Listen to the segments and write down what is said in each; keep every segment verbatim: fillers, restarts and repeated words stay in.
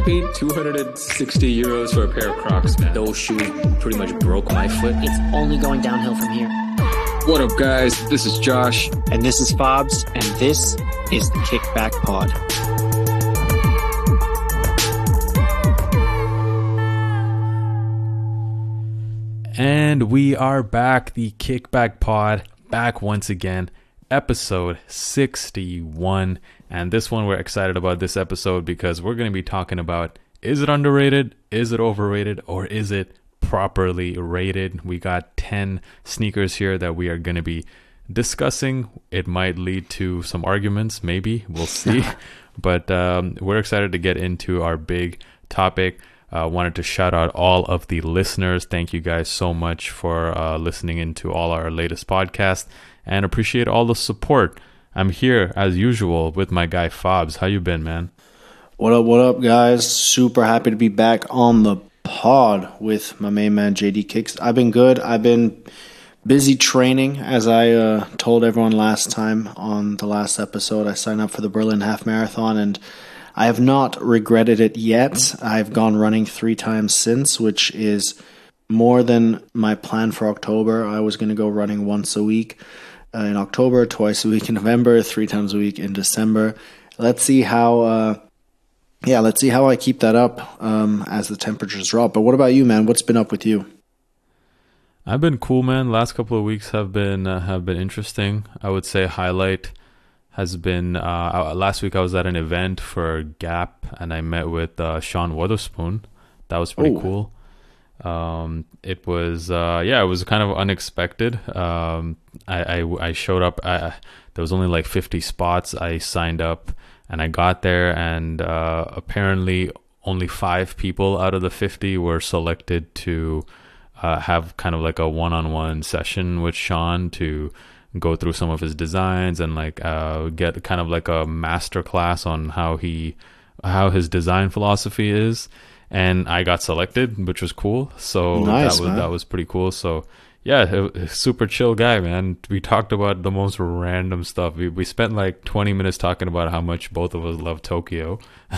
paid two hundred sixty euros for a pair of Crocs, man. Those shoes pretty much broke my foot. It's only going downhill from here. What up, guys? This is Josh. And this is Fobs, and this is the Kickback Pod. And we are back, the Kickback Pod, back once again, episode sixty-one. And this one, we're excited about this episode because we're going to be talking about, is it underrated, is it overrated, or is it properly rated? We got ten sneakers here that we are going to be discussing. It might lead to some arguments, maybe, we'll see. But um, we're excited to get into our big topic. I uh, wanted to shout out all of the listeners. Thank you guys so much for uh, listening into all our latest podcasts and appreciate all the support. I'm here as usual with my guy Fobs. How you been, man? What up, what up, guys? Super happy to be back on the pod with my main man J D Kicks. I've been good. I've been busy training, as I uh, told everyone last time on the last episode. I signed up for the Berlin Half Marathon, and I have not regretted it yet. I've gone running three times since, which is more than my plan for October. I was going to go running once a week uh, in October, twice a week in November, three times a week in December. Let's see how, uh, yeah, let's see how I keep that up um, as the temperatures drop. But what about you, man? What's been up with you? I've been cool, man. Last couple of weeks have been uh, have been interesting. I would say highlight has been uh, last week I was at an event for Gap and I met with uh, Sean Wotherspoon. That was pretty Ooh. cool. Um, it was uh, yeah, it was kind of unexpected. Um, I, I I showed up. I, there was only like fifty spots. I signed up and I got there, and uh, apparently only five people out of the fifty were selected to uh, have kind of like a one-on-one session with Sean to go through some of his designs and like uh, get kind of like a master class on how he how his design philosophy is. And I got selected, which was cool. So nice, that was man. that was pretty cool. So yeah, super chill guy, man. We talked about the most random stuff. We we spent like twenty minutes talking about how much both of us love Tokyo,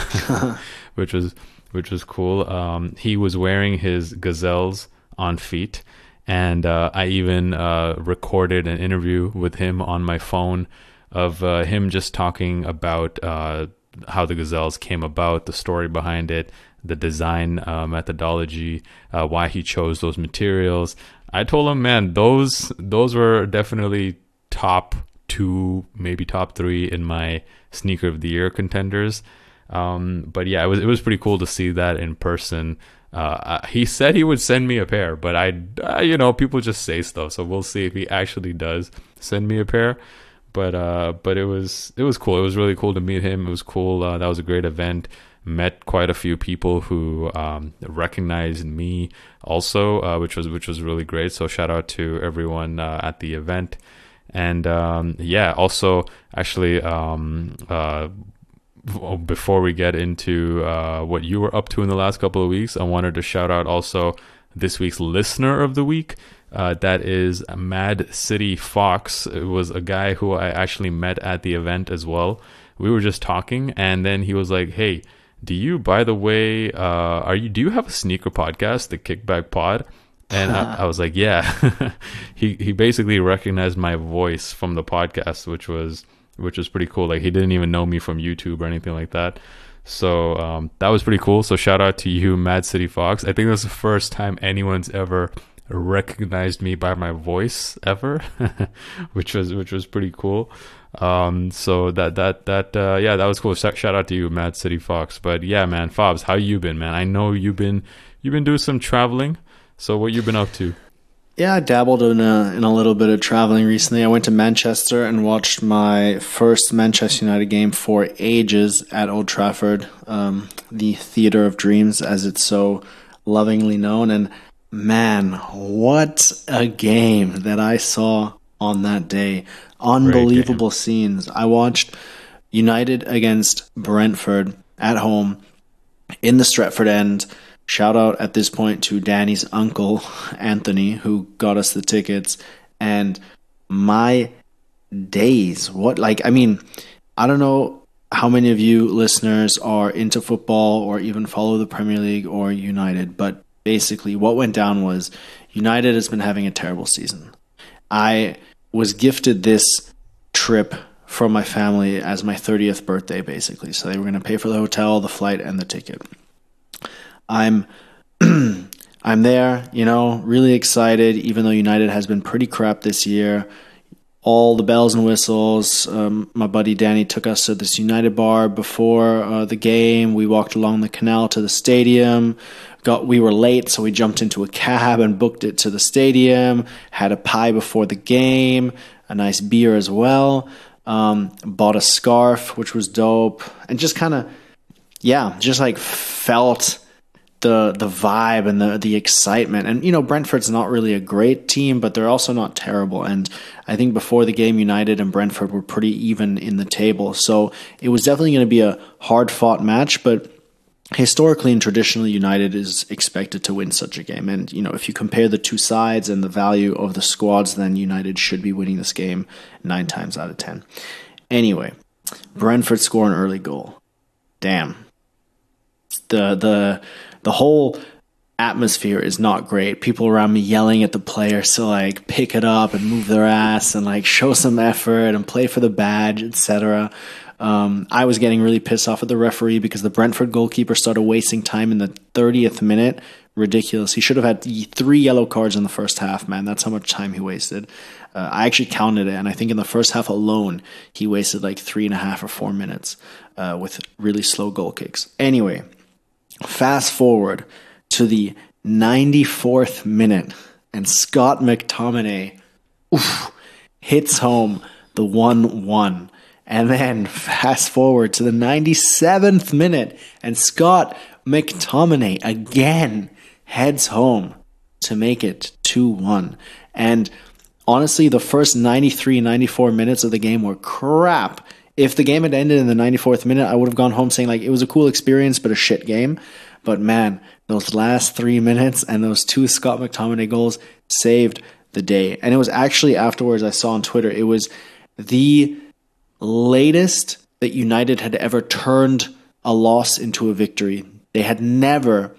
which was which was cool. Um, he was wearing his Gazelles on feet. And uh, I even uh, recorded an interview with him on my phone of uh, him just talking about uh, how the Gazelles came about, the story behind it, the design uh, methodology, uh, why he chose those materials. I told him, man, those those were definitely top two, maybe top three in my sneaker of the year contenders. Um, but yeah, it was it was pretty cool to see that in person. Uh, he said he would send me a pair, but I, uh, you know, people just say stuff, so we'll see if he actually does send me a pair. But uh, but it was it was cool. It was really cool to meet him. It was cool. Uh, that was a great event. Met quite a few people who um, recognized me also, uh, which was which was really great. So shout out to everyone uh, at the event. And um, yeah, also actually. Um, uh, Before we get into uh, what you were up to in the last couple of weeks, I wanted to shout out also this week's listener of the week. Uh, that is Mad City Fox. It was a guy who I actually met at the event as well. We were just talking, and then he was like, "Hey, do you, by the way, uh, are you? Do you have a sneaker podcast, the Kickback Pod?" And I, I was like, "Yeah." he he basically recognized my voice from the podcast, which was. which was pretty cool. Like, he didn't even know me from YouTube or anything like that. So um, that was pretty cool. So shout out to you, Mad City Fox. I think that's the first time anyone's ever recognized me by my voice ever, which was which was pretty cool. Um, so that that that uh, yeah, that was cool. Shout out to you, Mad City Fox. But yeah, man, Fobs, how you been, man? I know you've been you've been doing some traveling. So what you been up to? Yeah, I dabbled in a, in a little bit of traveling recently. I went to Manchester and watched my first Manchester United game for ages at Old Trafford, um, the Theatre of Dreams, as it's so lovingly known. And man, what a game that I saw on that day. Unbelievable scenes. I watched United against Brentford at home in the Stretford End. Shout out at this point to Danny's uncle, Anthony, who got us the tickets. And my days, what, like, I mean, I don't know how many of you listeners are into football or even follow the Premier League or United, but basically what went down was United has been having a terrible season. I was gifted this trip from my family as my thirtieth birthday, basically. So they were going to pay for the hotel, the flight, and the ticket. I'm I'm there, you know, really excited, even though United has been pretty crap this year. All the bells and whistles. Um, my buddy Danny took us to this United bar before uh, the game. We walked along the canal to the stadium. Got we were late, so we jumped into a cab and booked it to the stadium. Had a pie before the game, a nice beer as well. Um, bought a scarf, which was dope, and just kind of, yeah, just like felt the the vibe and the the excitement. And you know, Brentford's not really a great team, but they're also not terrible. And I think before the game, United and Brentford were pretty even in the table, so it was definitely going to be a hard fought match. But historically and traditionally, United is expected to win such a game. And you know, if you compare the two sides and the value of the squads, then United should be winning this game nine times out of ten. Anyway, Brentford score an early goal. Damn. The the the whole atmosphere is not great. People around me yelling at the players to like pick it up and move their ass and like show some effort and play for the badge, et cetera. Um, I was getting really pissed off at the referee because the Brentford goalkeeper started wasting time in the thirtieth minute. Ridiculous. He should have had three yellow cards in the first half, man. That's how much time he wasted. Uh, I actually counted it, and I think in the first half alone, he wasted like three and a half or four minutes uh, with really slow goal kicks. Anyway, fast forward to the ninety-fourth minute, and Scott McTominay oof, hits home the one one. And then fast forward to the ninety-seventh minute, and Scott McTominay again heads home to make it two one. And honestly, the first ninety-three, ninety-four minutes of the game were crap. If the game had ended in the ninety-fourth minute, I would have gone home saying like it was a cool experience, but a shit game. But man, those last three minutes and those two Scott McTominay goals saved the day. And it was actually afterwards I saw on Twitter, it was the latest that United had ever turned a loss into a victory. They had never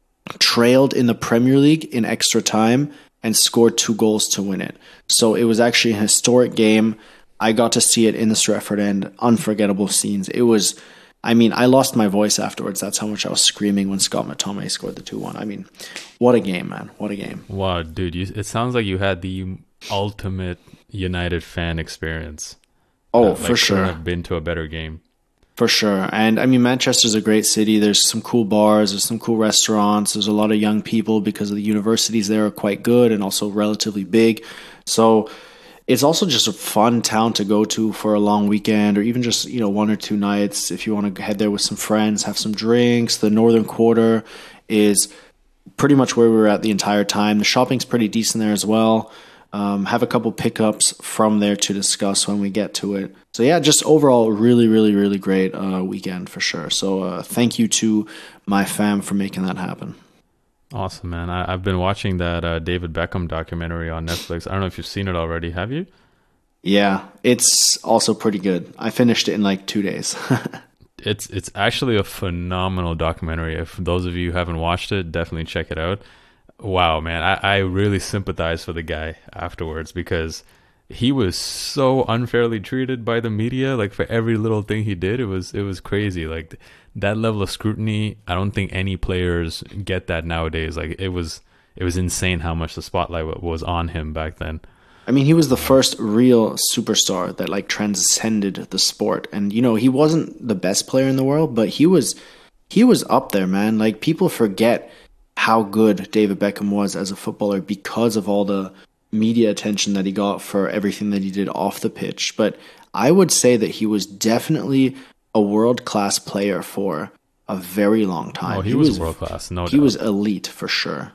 trailed in the Premier League in extra time and scored two goals to win it. So it was actually a historic game. I got to see it in the Stretford End. Unforgettable scenes. It was, I mean, I lost my voice afterwards. That's how much I was screaming when Scott McTominay scored the two one. I mean, what a game, man. What a game. Wow, dude. You, it sounds like you had the ultimate United fan experience. Oh, uh, for like, sure. Couldn't have been to a better game. For sure. And I mean, Manchester's a great city. There's some cool bars. There's some cool restaurants. There's a lot of young people because of the universities there are quite good and also relatively big. So it's also just a fun town to go to for a long weekend or even just, you know, one or two nights if you want to head there with some friends, have some drinks. The Northern Quarter is pretty much where we were at the entire time. The shopping's pretty decent there as well. Um, have a couple pickups from there to discuss when we get to it. So yeah, just overall, really, really, really great uh, weekend for sure. So uh, thank you to my fam for making that happen. Awesome, man. I, I've been watching that uh, David Beckham documentary on Netflix. I don't know if you've seen it already. Have you? Yeah, it's also pretty good. I finished it in like two days. it's it's actually a phenomenal documentary. If those of you who haven't watched it, definitely check it out. Wow, man, I, I really sympathize for the guy afterwards because he was so unfairly treated by the media. Like for every little thing he did, it was it was crazy. Like that level of scrutiny, I don't think any players get that nowadays. Like it was it was insane how much the spotlight was on him back then. I mean, he was the first real superstar that like transcended the sport, and you know he wasn't the best player in the world, but he was he was up there, man. Like people forget how good David Beckham was as a footballer because of all the media attention that he got for everything that he did off the pitch. But I would say that he was definitely a world-class player for a very long time. Oh, he, he was, was world-class, no doubt. He was elite for sure.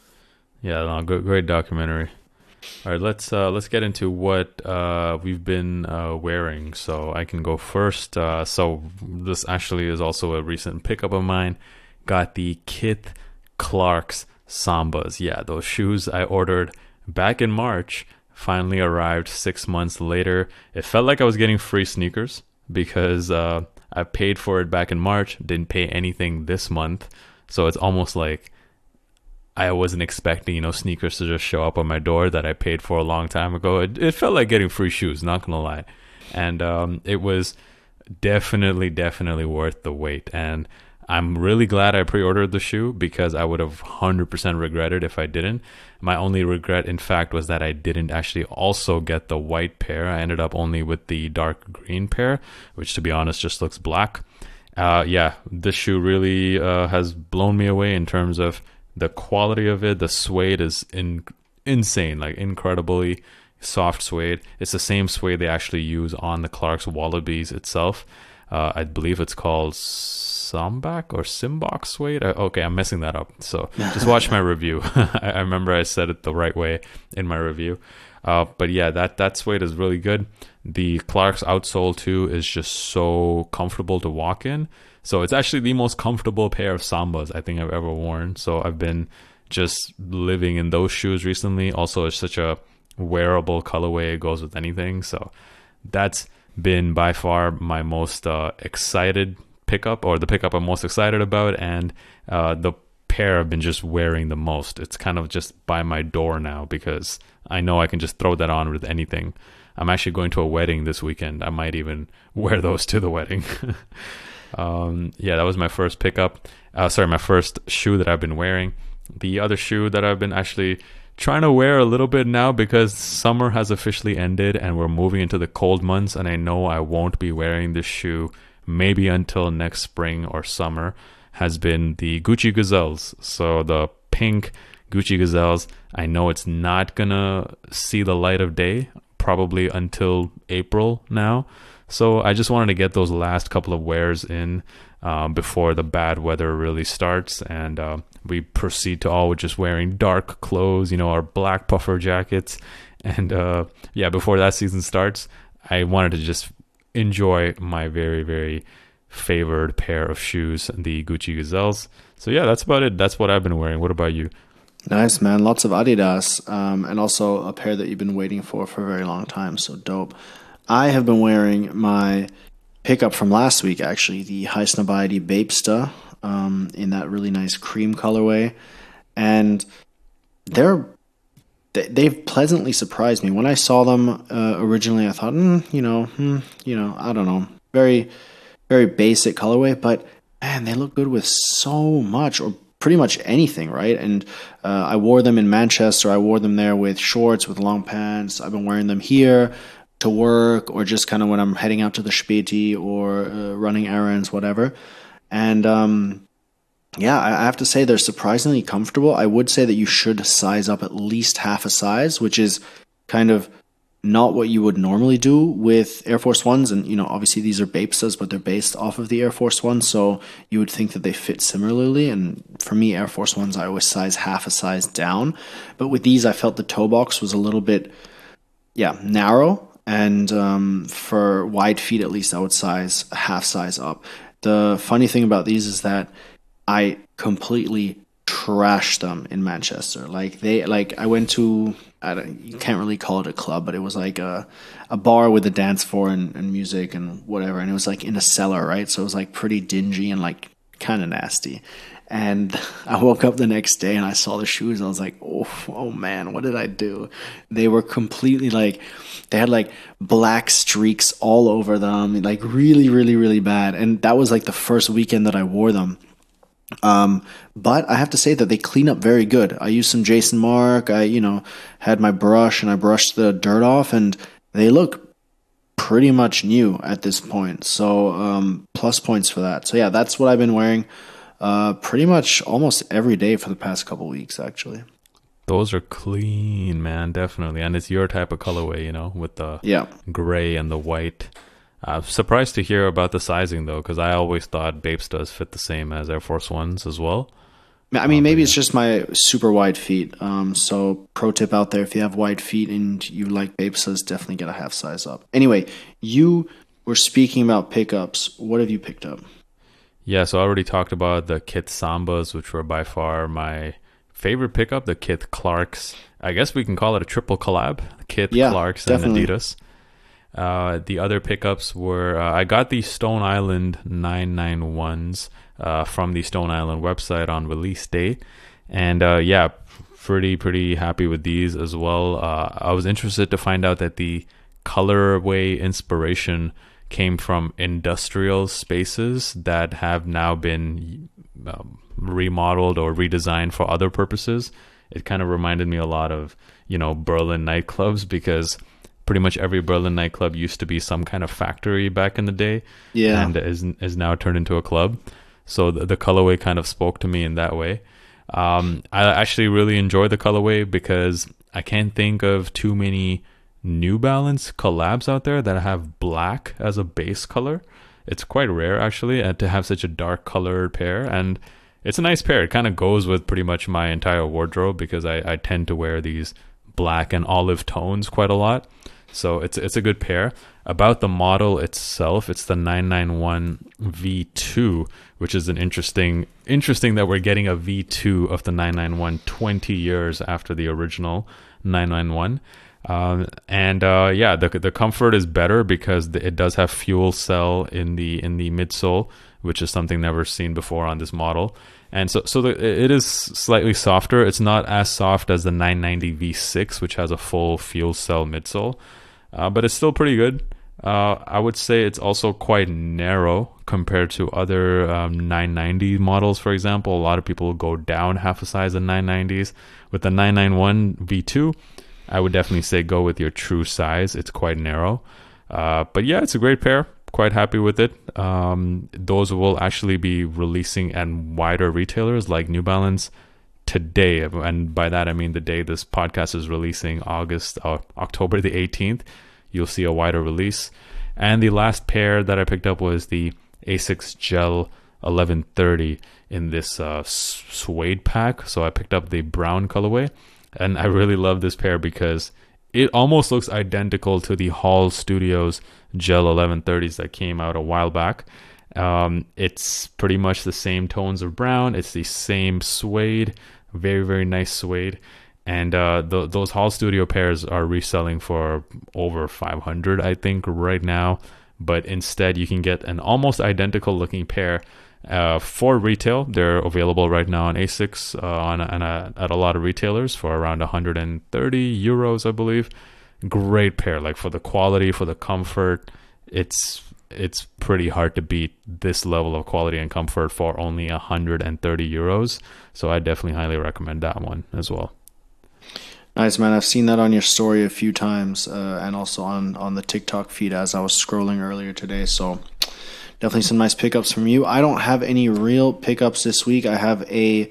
Yeah, no, great, great documentary. All right, let's uh, let's get into what uh, we've been uh, wearing. So I can go first. Uh, so this actually is also a recent pickup of mine. Got the Kith Clark's Sambas. Yeah, those shoes I ordered back in March finally arrived six months later. It felt like I was getting free sneakers because uh, I paid for it back in March, didn't pay anything this month. So it's almost like I wasn't expecting, you know, sneakers to just show up on my door that I paid for a long time ago. It, it felt like getting free shoes, not gonna lie. And um, it was definitely, definitely worth the wait. And I'm really glad I pre-ordered the shoe because I would have one hundred percent regretted if I didn't. My only regret, in fact, was that I didn't actually also get the white pair. I ended up only with the dark green pair, which, to be honest, just looks black. Uh, yeah, this shoe really uh, has blown me away in terms of the quality of it. The suede is in, insane, like incredibly soft suede. It's the same suede they actually use on the Clarks Wallabies itself. Uh, I believe it's called Sambac or Simbach suede. Uh, okay, I'm messing that up. So just watch my review. I, I remember I said it the right way in my review. Uh, but yeah, that, that suede is really good. The Clarks outsole too is just so comfortable to walk in. So it's actually the most comfortable pair of Sambas I think I've ever worn. So I've been just living in those shoes recently. Also, it's such a wearable colorway. It goes with anything. So that's been by far my most uh, excited pickup, or the pickup I'm most excited about. And uh, the pair I've been just wearing the most. It's kind of just by my door now because I know I can just throw that on with anything. I'm actually going to a wedding this weekend. I might even wear those to the wedding. Um, yeah, that was my first pickup. Uh, sorry, my first shoe that I've been wearing. The other shoe that I've been actually trying to wear a little bit now because summer has officially ended and we're moving into the cold months, and I know I won't be wearing this shoe maybe until next spring or summer, has been the Gucci Gazelles. So the pink Gucci Gazelles, I know it's not gonna see the light of day probably until April now. So I just wanted to get those last couple of wears in um, before the bad weather really starts, and uh, we proceed to all with just wearing dark clothes, you know, our black puffer jackets. And uh, yeah, before that season starts, I wanted to just enjoy my very, very favored pair of shoes, the Gucci Gazelles. So yeah, that's about it. That's what I've been wearing. What about you? Nice, man. Lots of Adidas, um, and also a pair that you've been waiting for for a very long time. So dope. I have been wearing my pickup from last week, actually, the Highsnobiety Bapesta, um, in that really nice cream colorway. And they're they've pleasantly surprised me. When I saw them uh, originally, I thought, mm, you know, hmm, you know, I don't know, very, very basic colorway. But man, they look good with so much, or pretty much anything, right? And uh, I wore them in Manchester. I wore them there with shorts, with long pants. I've been wearing them here to work, or just kind of when I'm heading out to the Späti or uh, running errands, whatever. And um, yeah, I have to say they're surprisingly comfortable. I would say that you should size up at least half a size, which is kind of not what you would normally do with Air Force Ones. And, you know, obviously these are Bapestas, but they're based off of the Air Force One, so you would think that they fit similarly. And for me, Air Force Ones, I always size half a size down. But with these, I felt the toe box was a little bit, yeah, narrow. And um, for wide feet, at least, I would size a half size up. The funny thing about these is that I completely trashed them in Manchester. Like they, like I went to, I don't, you can't really call it a club, but it was like a, a bar with a dance floor and, and music and whatever. And it was like in a cellar, right? So it was like pretty dingy and like kind of nasty. And I woke up the next day and I saw the shoes and I was like, oh, oh man, what did I do? They were completely like, they had like black streaks all over them, like really, really, really bad. And that was like the first weekend that I wore them. Um, but I have to say that they clean up very good. I used some Jason Mark. I, you know, had my brush and I brushed the dirt off, and they look pretty much new at this point. So um, plus points for that. So yeah, that's what I've been wearing uh, pretty much almost every day for the past couple weeks, actually. Those are clean, man, definitely. And it's your type of colorway, you know, with the yeah. gray and the white. I'm surprised to hear about the sizing, though, because I always thought Bapestas fit the same as Air Force Ones as well. I mean, maybe it's just my super wide feet. Um, so pro tip out there, if you have wide feet and you like Bapestas, definitely get a half size up. Anyway, you were speaking about pickups. What have you picked up? Yeah, so I already talked about the Kith Sambas, which were by far my favorite pickup, the Kith Clarks. I guess we can call it a triple collab, Kith, yeah, Clarks, definitely. and Adidas. Uh, the other pickups were uh, I got the Stone Island nine ninety-ones uh, from the Stone Island website on release date, and uh, yeah, pretty pretty happy with these as well. Uh, I was interested to find out that the colorway inspiration came from industrial spaces that have now been um, remodeled or redesigned for other purposes. It kind of reminded me a lot of, you know, Berlin nightclubs, because pretty much every Berlin nightclub used to be some kind of factory back in the day, Yeah. and is is now turned into a club. So the, the colorway kind of spoke to me in that way. Um, I actually really enjoy the colorway because I can't think of too many New Balance collabs out there that have black as a base color. It's quite rare actually, uh, to have such a dark colored pair, and it's a nice pair. It kind of goes with pretty much my entire wardrobe because I, I tend to wear these black and olive tones quite a lot. So it's it's a good pair. About the model itself, it's the nine ninety-one V two, which is an interesting interesting that we're getting a V two of the nine ninety-one twenty years after the original nine ninety-one. Um, and uh, yeah, the the comfort is better because it does have fuel cell in the in the midsole, which is something never seen before on this model. And so so the, it is slightly softer. It's not as soft as the nine ninety V six, which has a full fuel cell midsole, uh, but it's still pretty good. Uh, I would say it's also quite narrow compared to other um, nine ninety models, for example. A lot of people go down half a size in nine nineties. With the nine ninety-one V two, I would definitely say go with your true size. It's quite narrow. Uh, but yeah, it's a great pair. Quite happy with it. Um, those will actually be releasing at wider retailers like New Balance today. And by that, I mean the day this podcast is releasing, August, uh, October the eighteenth. You'll see a wider release. And the last pair that I picked up was the Asics Gel eleven thirty in this uh, suede pack. So I picked up the brown colorway. And I really love this pair because it almost looks identical to the Hall Studios Gel eleven thirties that came out a while back. Um, it's pretty much the same tones of brown. It's the same suede, very, very nice suede. And uh, th- those Hall Studio pairs are reselling for over five hundred dollars, I think, right now. But instead, you can get an almost identical looking pair uh, for retail. They're available right now on Asics uh, on, on a, at a lot of retailers for around one hundred thirty euros, I believe. Great pair, like for the quality, for the comfort. It's it's pretty hard to beat this level of quality and comfort for only one hundred thirty euros. So I definitely highly recommend that one as well. Nice, man. I've seen that on your story a few times, uh, and also on, on the TikTok feed as I was scrolling earlier today. So definitely some nice pickups from you. I don't have any real pickups this week. I have a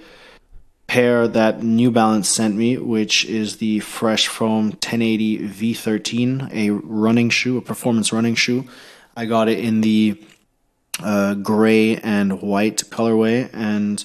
pair that New Balance sent me, which is the Fresh Foam ten eighty V thirteen, a running shoe, a performance running shoe. I got it in the uh, gray and white colorway. And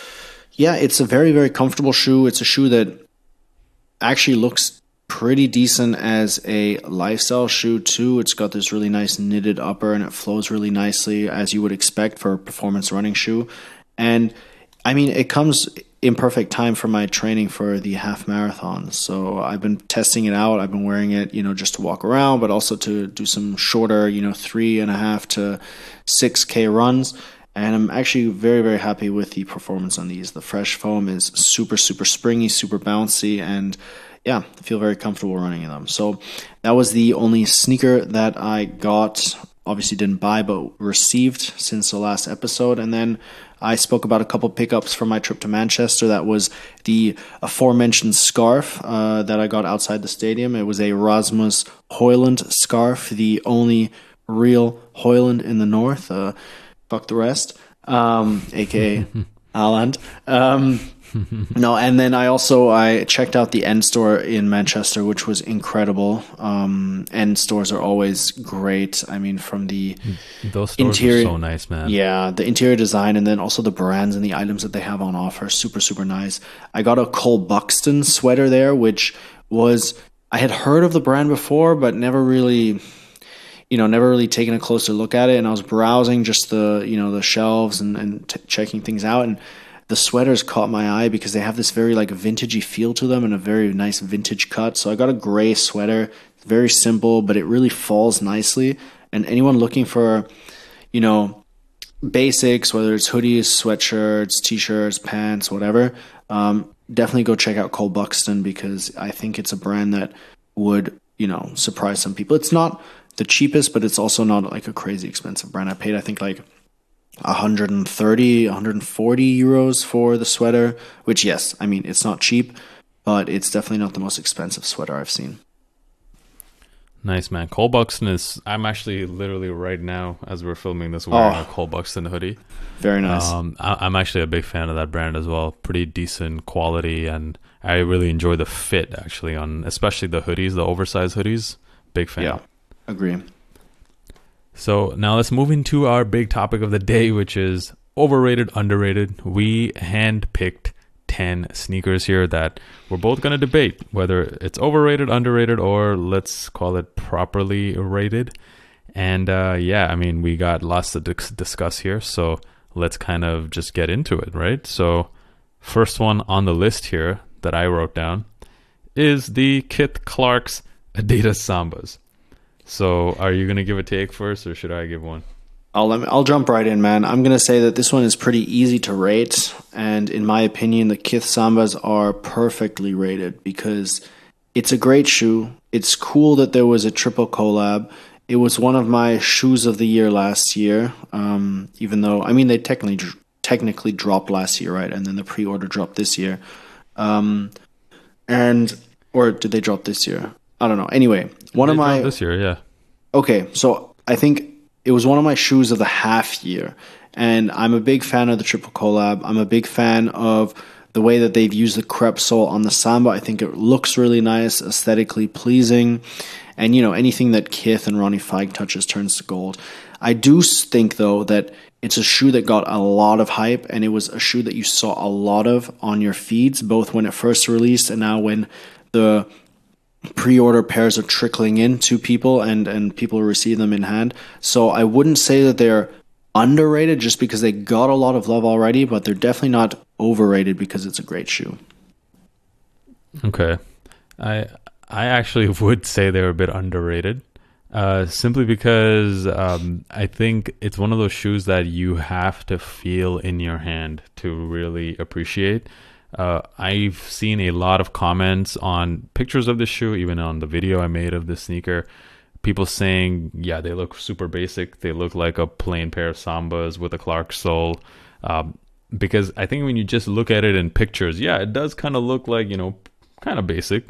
yeah, it's a very, very comfortable shoe. It's a shoe that actually looks pretty decent as a lifestyle shoe too. It's got this really nice knitted upper and it flows really nicely as you would expect for a performance running shoe. And I mean, it comes in perfect time for my training for the half marathon. So I've been testing it out. I've been wearing it, you know, just to walk around, but also to do some shorter, you know, three and a half to six K runs. And I'm actually very, very happy with the performance on these. The Fresh Foam is super, super springy, super bouncy, and yeah, I feel very comfortable running in them. So that was the only sneaker that I got. Obviously didn't buy, but received since the last episode. And then I spoke about a couple pickups from my trip to Manchester. That was the aforementioned scarf uh, that I got outside the stadium. It was a Rasmus Højlund scarf, the only real Højlund in the north. Uh, Fuck the rest, um, aka Haaland. Um, no, and then I also I checked out the End store in Manchester, which was incredible. Um, End stores are always great. I mean, from the those stores interior, are so nice, man. Yeah, the interior design, and then also the brands and the items that they have on offer, super super nice. I got a Cole Buxton sweater there, which was I had heard of the brand before, but never really. You know, never really taken a closer look at it. And I was browsing just the, you know, the shelves and, and t- checking things out. And the sweaters caught my eye because they have this very like vintagey feel to them and a very nice vintage cut. So I got a gray sweater, very simple, but it really falls nicely. And anyone looking for, you know, basics, whether it's hoodies, sweatshirts, t-shirts, pants, whatever, um, definitely go check out Cole Buxton, because I think it's a brand that would, you know, surprise some people. It's not the cheapest, but it's also not like a crazy expensive brand. I paid, I think, like one hundred thirty, one hundred forty euros for the sweater, which, yes, I mean, it's not cheap, but it's definitely not the most expensive sweater I've seen. Nice, man. Cole Buxton is, I'm actually literally right now, as we're filming this, wearing Oh. a Cole Buxton hoodie. Very nice. Um, I, I'm actually a big fan of that brand as well. Pretty decent quality, and I really enjoy the fit, actually, on especially the hoodies, the oversized hoodies. Big fan. Yeah, agree. So now let's move into our big topic of the day, which is overrated, underrated. We handpicked ten sneakers here that we're both going to debate whether it's overrated, underrated, or let's call it properly rated. And uh, yeah, I mean, we got lots to dis- discuss here, so let's kind of just get into it, right? So first one on the list here that I wrote down is the Kith Clark's Adidas Sambas. So are you going to give a take first, or should I give one? I'll let me, I'll jump right in, man. I'm going to say that this one is pretty easy to rate. And in my opinion, the Kith Sambas are perfectly rated because it's a great shoe. It's cool that there was a triple collab. It was one of my shoes of the year last year. Um, even though, I mean, they technically technically dropped last year, right? And then the pre-order dropped this year. Um, and, or did they drop this year? I don't know. Anyway, one They of my... dropped this year, yeah. Okay, so I think it was one of my shoes of the half year, and I'm a big fan of the triple collab. I'm a big fan of the way that they've used the crepe sole on the Samba. I think it looks really nice, aesthetically pleasing, and you know, anything that Kith and Ronnie Fike touches turns to gold. I do think though that it's a shoe that got a lot of hype, and it was a shoe that you saw a lot of on your feeds, both when it first released and now when the pre-order pairs are trickling in to people and and people receive them in hand. So I wouldn't say that they're underrated just because they got a lot of love already, but they're definitely not overrated because it's a great shoe. Okay. I I actually would say they're a bit underrated. Uh, simply because um, I think it's one of those shoes that you have to feel in your hand to really appreciate. Uh, I've seen a lot of comments on pictures of the shoe, even on the video I made of the sneaker. People saying, yeah, they look super basic. They look like a plain pair of Sambas with a Clark sole. Um, because I think when you just look at it in pictures, yeah, it does kind of look like, you know, kind of basic.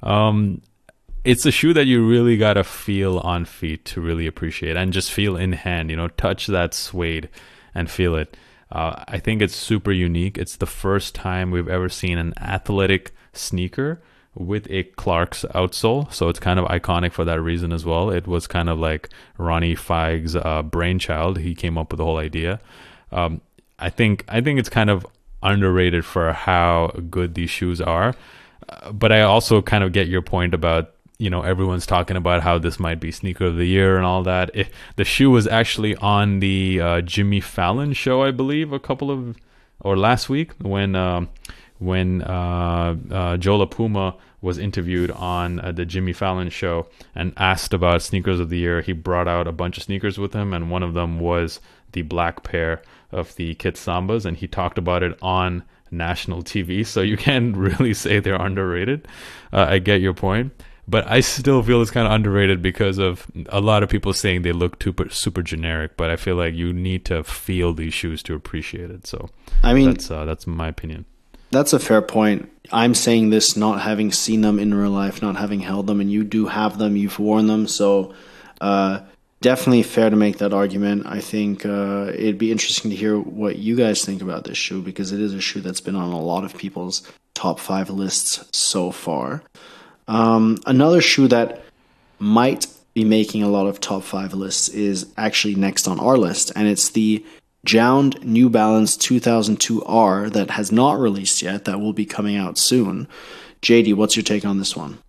Um, it's a shoe that you really got to feel on feet to really appreciate, and just feel in hand, you know, touch that suede and feel it. Uh, I think it's super unique. It's the first time we've ever seen an athletic sneaker with a Clark's outsole, so it's kind of iconic for that reason as well. It was kind of like Ronnie Fike's uh, brainchild. He came up with the whole idea. Um, I think I think it's kind of underrated for how good these shoes are. Uh, but I also kind of get your point about, you know, everyone's talking about how this might be sneaker of the year and all that. It, the shoe was actually on the uh, Jimmy Fallon show, I believe, a couple of, or last week when um, when uh, uh, Joe LaPuma was interviewed on uh, the Jimmy Fallon show and asked about sneakers of the year. He brought out a bunch of sneakers with him, and one of them was the black pair of the Kith Sambas, and he talked about it on national T V. So you can't really say they're underrated. Uh, I get your point. But I still feel it's kind of underrated because of a lot of people saying they look super, super generic. But I feel like you need to feel these shoes to appreciate it. So I mean, that's uh, that's my opinion. That's a fair point. I'm saying this not having seen them in real life, not having held them, and you do have them, you've worn them. So uh, definitely fair to make that argument. I think uh, it'd be interesting to hear what you guys think about this shoe, because it is a shoe that's been on a lot of people's top five lists so far. Um, another shoe that might be making a lot of top five lists is actually next on our list, and it's the Jound New Balance two thousand two R that has not released yet, that will be coming out soon. J D, what's your take on this one?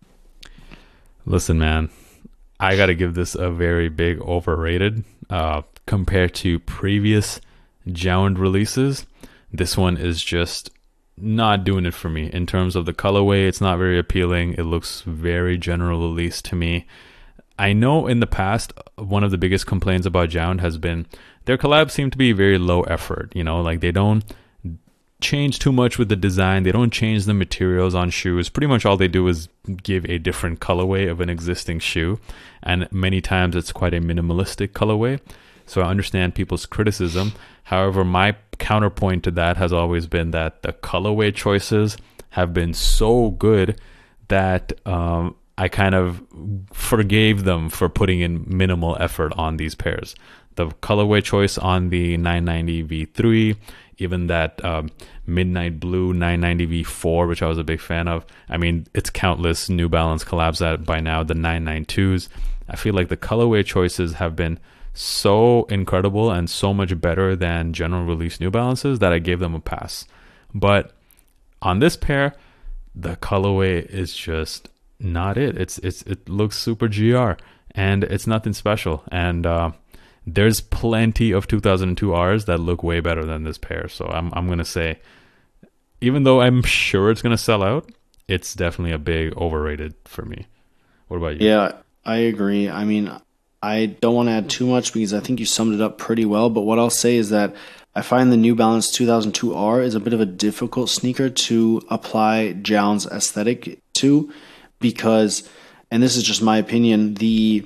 Listen, man, I got to give this a very big overrated. Uh, compared to previous Jound releases, this one is just not doing it for me in terms of the colorway. It's not very appealing. It looks very general release to me. I know in the past, one of the biggest complaints about Jound has been their collabs seem to be very low effort. You know, like they don't change too much with the design. They don't change the materials on shoes. Pretty much all they do is give a different colorway of an existing shoe. And many times it's quite a minimalistic colorway. So I understand people's criticism. However, my counterpoint to that has always been that the colorway choices have been so good that um, I kind of forgave them for putting in minimal effort on these pairs. The colorway choice on the nine ninety V three, even that um, midnight blue nine ninety V four, which I was a big fan of. I mean, it's countless New Balance collabs that by now, the nine ninety-twos. I feel like the colorway choices have been so incredible and so much better than general release New Balances that I gave them a pass. But on this pair, the colorway is just not it. It's it's it looks super G R and it's nothing special. And uh, there's plenty of two thousand two Rs that look way better than this pair. So I'm I'm gonna say, even though I'm sure it's gonna sell out, it's definitely a big overrated for me. What about you? Yeah, I agree. I mean, I don't want to add too much because I think you summed it up pretty well. But what I'll say is that I find the New Balance two thousand two R is a bit of a difficult sneaker to apply Jound's aesthetic to because, and this is just my opinion, the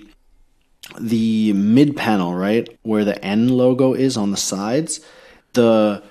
the mid panel, right, where the N logo is on the sides, the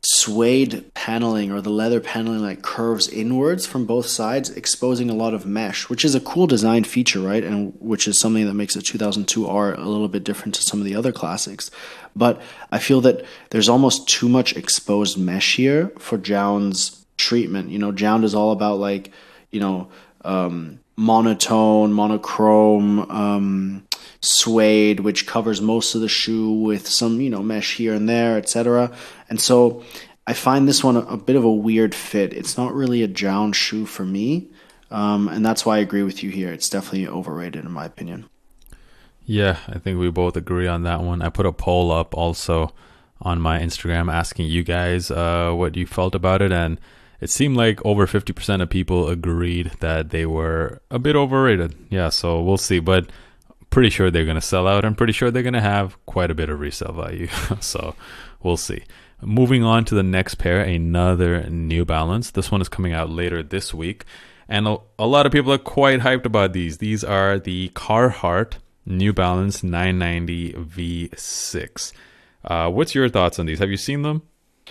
suede paneling or the leather paneling like curves inwards from both sides, exposing a lot of mesh, which is a cool design feature, right? And which is something that makes the two thousand two R a little bit different to some of the other classics. But I feel that there's almost too much exposed mesh here for Jound's treatment. You know, Jound is all about like, you know, um, monotone, monochrome, um, suede, which covers most of the shoe with some, you know, mesh here and there, et cetera. And so I find this one a, a bit of a weird fit. It's not really a Jound shoe for me, um, and that's why I agree with you here. It's definitely overrated in my opinion. Yeah, I think we both agree on that one. I put a poll up also on my Instagram asking you guys uh, what you felt about it, and it seemed like over fifty percent of people agreed that they were a bit overrated. Yeah, so we'll see, but pretty sure they're going to sell out. I'm pretty sure they're going to have quite a bit of resale value. So we'll see. Moving on to the next pair, another New Balance. This one is coming out later this week. And a, a lot of people are quite hyped about these. These are the Carhartt New Balance nine ninety V six. Uh, what's your thoughts on these? Have you seen them?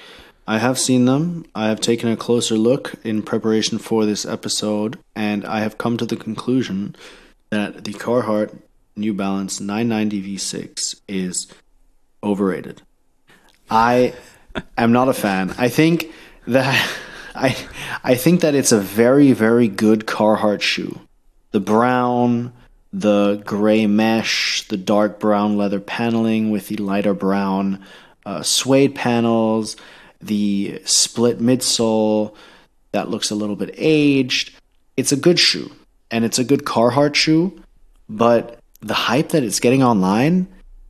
I have seen them. I have taken a closer look in preparation for this episode, and I have come to the conclusion that the Carhartt New Balance nine ninety V six is overrated. I am not a fan. I think that I I think that it's a very, very good Carhartt shoe. The brown, the gray mesh, the dark brown leather paneling with the lighter brown uh, suede panels, the split midsole that looks a little bit aged. It's a good shoe, and it's a good Carhartt shoe, but the hype that it's getting online,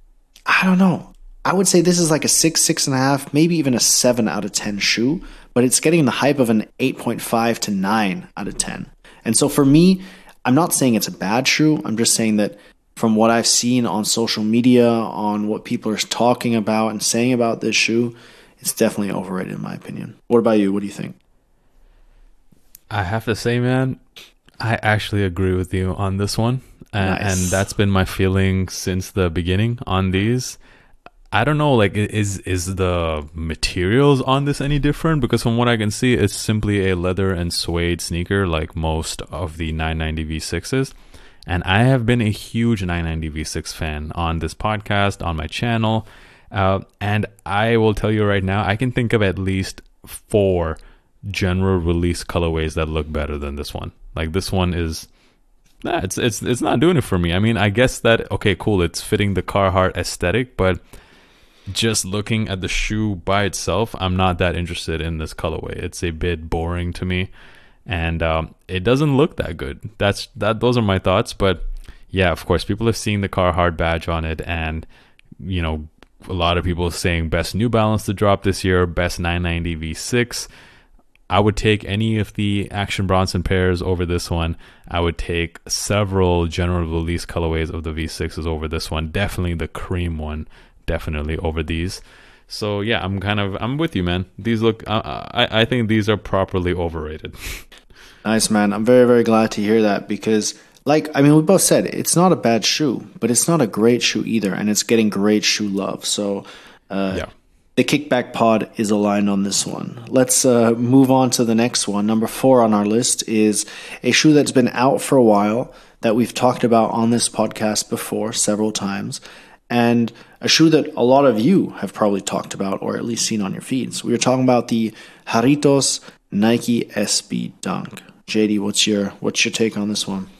I don't know. I would say this is like a six, six and a half, maybe even a seven out of ten shoe, but it's getting the hype of an eight point five to nine out of ten. And so for me, I'm not saying it's a bad shoe. I'm just saying that from what I've seen on social media, on what people are talking about and saying about this shoe, it's definitely overrated in my opinion. What about you? What do you think? I have to say, man, I actually agree with you on this one. And, Nice. and that's been my feeling since the beginning on these. I don't know, like, is is the materials on this any different? Because from what I can see, it's simply a leather and suede sneaker like most of the nine ninety V sixes. And I have been a huge nine ninety V six fan on this podcast, on my channel. Uh, and I will tell you right now, I can think of at least four general release colorways that look better than this one. Like, this one is... Nah, it's it's it's not doing it for me. I mean, I guess that, okay, cool, it's fitting the Carhartt aesthetic, but just looking at the shoe by itself, I'm not that interested in this colorway. It's a bit boring to me, and um, it doesn't look that good. That's that. Those are my thoughts. But yeah, of course, people have seen the Carhartt badge on it, and you know, a lot of people saying best New Balance to drop this year, best nine ninety V six. I would take any of the Action Bronson pairs over this one. I would take several general release colorways of the V sixes over this one. Definitely the cream one, definitely over these. So yeah, I'm kind of I'm with you, man. These look, uh, I I think these are properly overrated. Nice, man. I'm very, very glad to hear that because, like, I mean, we both said it's not a bad shoe, but it's not a great shoe either, and it's getting great shoe love. So, uh, yeah, the Kickback Pod is aligned on this one. Let's uh, move on to the next one. Number four on our list is a shoe that's been out for a while that we've talked about on this podcast before several times, and a shoe that a lot of you have probably talked about or at least seen on your feeds. We were talking about the Jarritos Nike S B Dunk. J D, what's your what's your take on this one?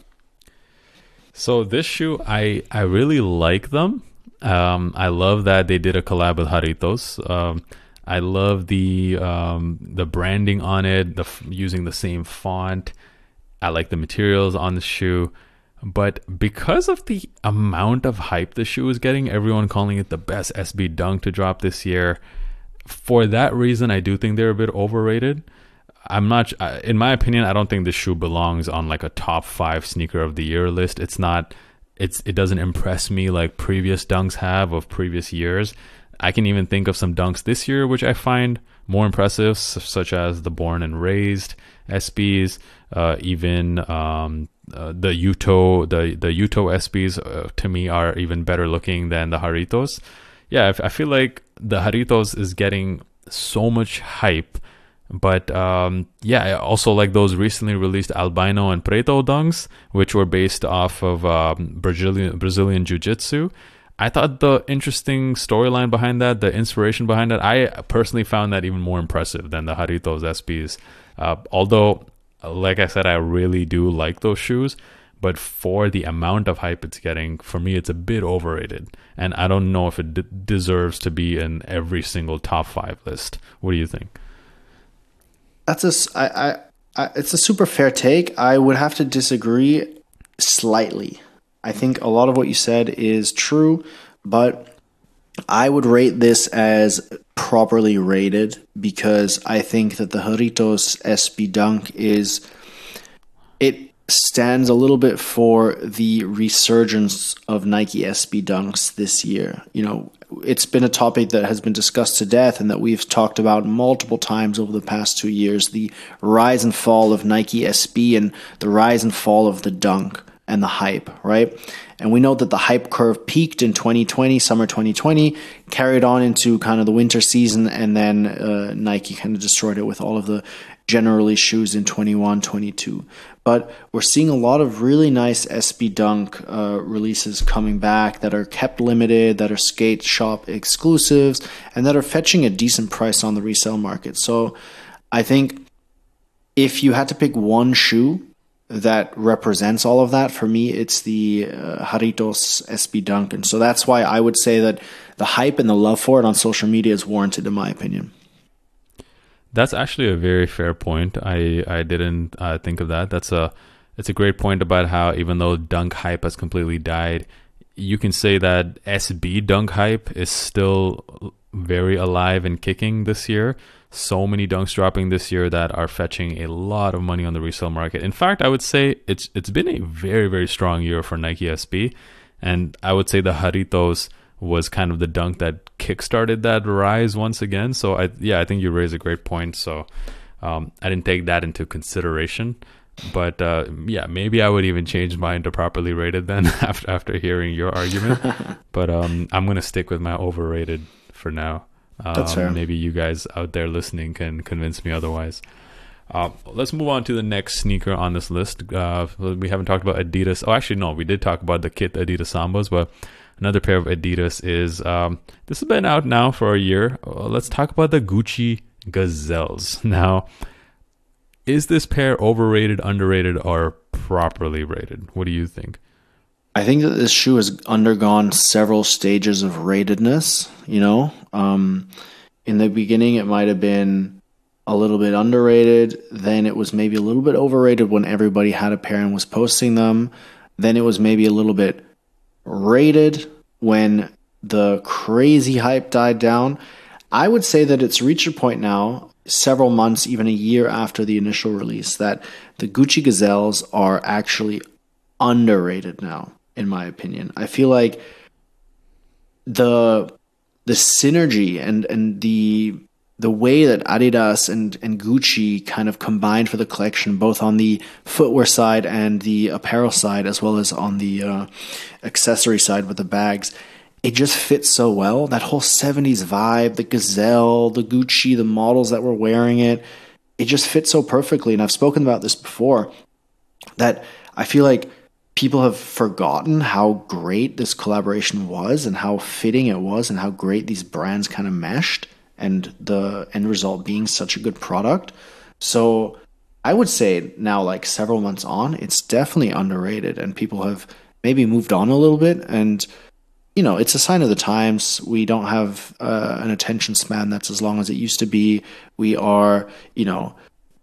So this shoe, I I really like them. Um, I love that they did a collab with Jarritos. Um, I love the um, the branding on it, the using the same font. I like the materials on the shoe. But because of the amount of hype the shoe is getting, everyone calling it the best S B Dunk to drop this year, for that reason, I do think they're a bit overrated. I'm not, in my opinion, I don't think this shoe belongs on like a top five sneaker of the year list. It's not, it's, it doesn't impress me like previous dunks have of previous years. I can even think of some dunks this year, which I find more impressive, such as the Born and Raised S Bs, uh, even um, uh, the Yuto, the, the Yuto S Bs uh, to me are even better looking than the Jarritos. Yeah, I, I feel like the Jarritos is getting so much hype. But um, yeah, I also like those recently released Albino and Preto dunks, which were based off of um, Brazilian Brazilian Jiu-Jitsu. I thought the interesting storyline behind that, the inspiration behind that, I personally found that even more impressive than the Jarritos S Bs. Uh, although, like I said, I really do like those shoes, but for the amount of hype it's getting, for me, it's a bit overrated. And I don't know if it d- deserves to be in every single top five list. What do you think? That's a, I, I, I, it's a super fair take. I would have to disagree slightly. I think a lot of what you said is true, but I would rate this as properly rated because I think that the Jarritos S B Dunk is, it stands a little bit for the resurgence of Nike S B Dunks this year. You know, it's been a topic that has been discussed to death and that we've talked about multiple times over the past two years, the rise and fall of Nike S B and the rise and fall of the Dunk and the hype, right? And we know that the hype curve peaked in twenty twenty, summer twenty twenty, carried on into kind of the winter season, and then uh, Nike kind of destroyed it with all of the general release shoes in twenty-one, twenty-two. But we're seeing a lot of really nice S B Dunk uh, releases coming back that are kept limited, that are skate shop exclusives, and that are fetching a decent price on the resale market. So I think if you had to pick one shoe that represents all of that, for me, it's the uh, Jarritos S B Dunk. And so that's why I would say that the hype and the love for it on social media is warranted, in my opinion. That's actually a very fair point. I I didn't uh, think of that. That's a it's a great point about how even though dunk hype has completely died, you can say that S B dunk hype is still very alive and kicking this year. So many dunks dropping this year that are fetching a lot of money on the resale market. In fact, I would say it's it's been a very very strong year for Nike S B, and I would say the Jarritos was kind of the dunk that kickstarted that rise once again. So I yeah, I think you raise a great point. So um, I didn't take that into consideration, but uh, yeah, maybe I would even change mine to properly rated then after after hearing your argument. But um, I'm gonna stick with my overrated for now. Um, That's fair. Maybe you guys out there listening can convince me otherwise. Uh, let's move on to the next sneaker on this list. Uh, we haven't talked about Adidas. Oh, actually, no, we did talk about the Kith Adidas Sambas, but another pair of Adidas is, um, this has been out now for a year. Uh, let's talk about the Gucci Gazelles. Now, is this pair overrated, underrated, or properly rated? What do you think? I think that this shoe has undergone several stages of ratedness, you know. Um, in the beginning, it might have been a little bit underrated. Then it was maybe a little bit overrated when everybody had a pair and was posting them. Then it was maybe a little bit rated when the crazy hype died down. I would say that it's reached a point now, several months, even a year after the initial release, that the Gucci Gazelles are actually underrated now, in my opinion. I feel like the the synergy and and the the way that Adidas and, and Gucci kind of combined for the collection, both on the footwear side and the apparel side, as well as on the uh, accessory side with the bags, it just fits so well. That whole seventies vibe, the Gazelle, the Gucci, the models that were wearing it, it just fits so perfectly. And I've spoken about this before, that I feel like people have forgotten how great this collaboration was and how fitting it was and how great these brands kind of meshed, and the end result being such a good product. So I would say now, like several months on, it's definitely underrated, and people have maybe moved on a little bit. And, you know, it's a sign of the times. We don't have uh, an attention span that's as long as it used to be. We are, you know,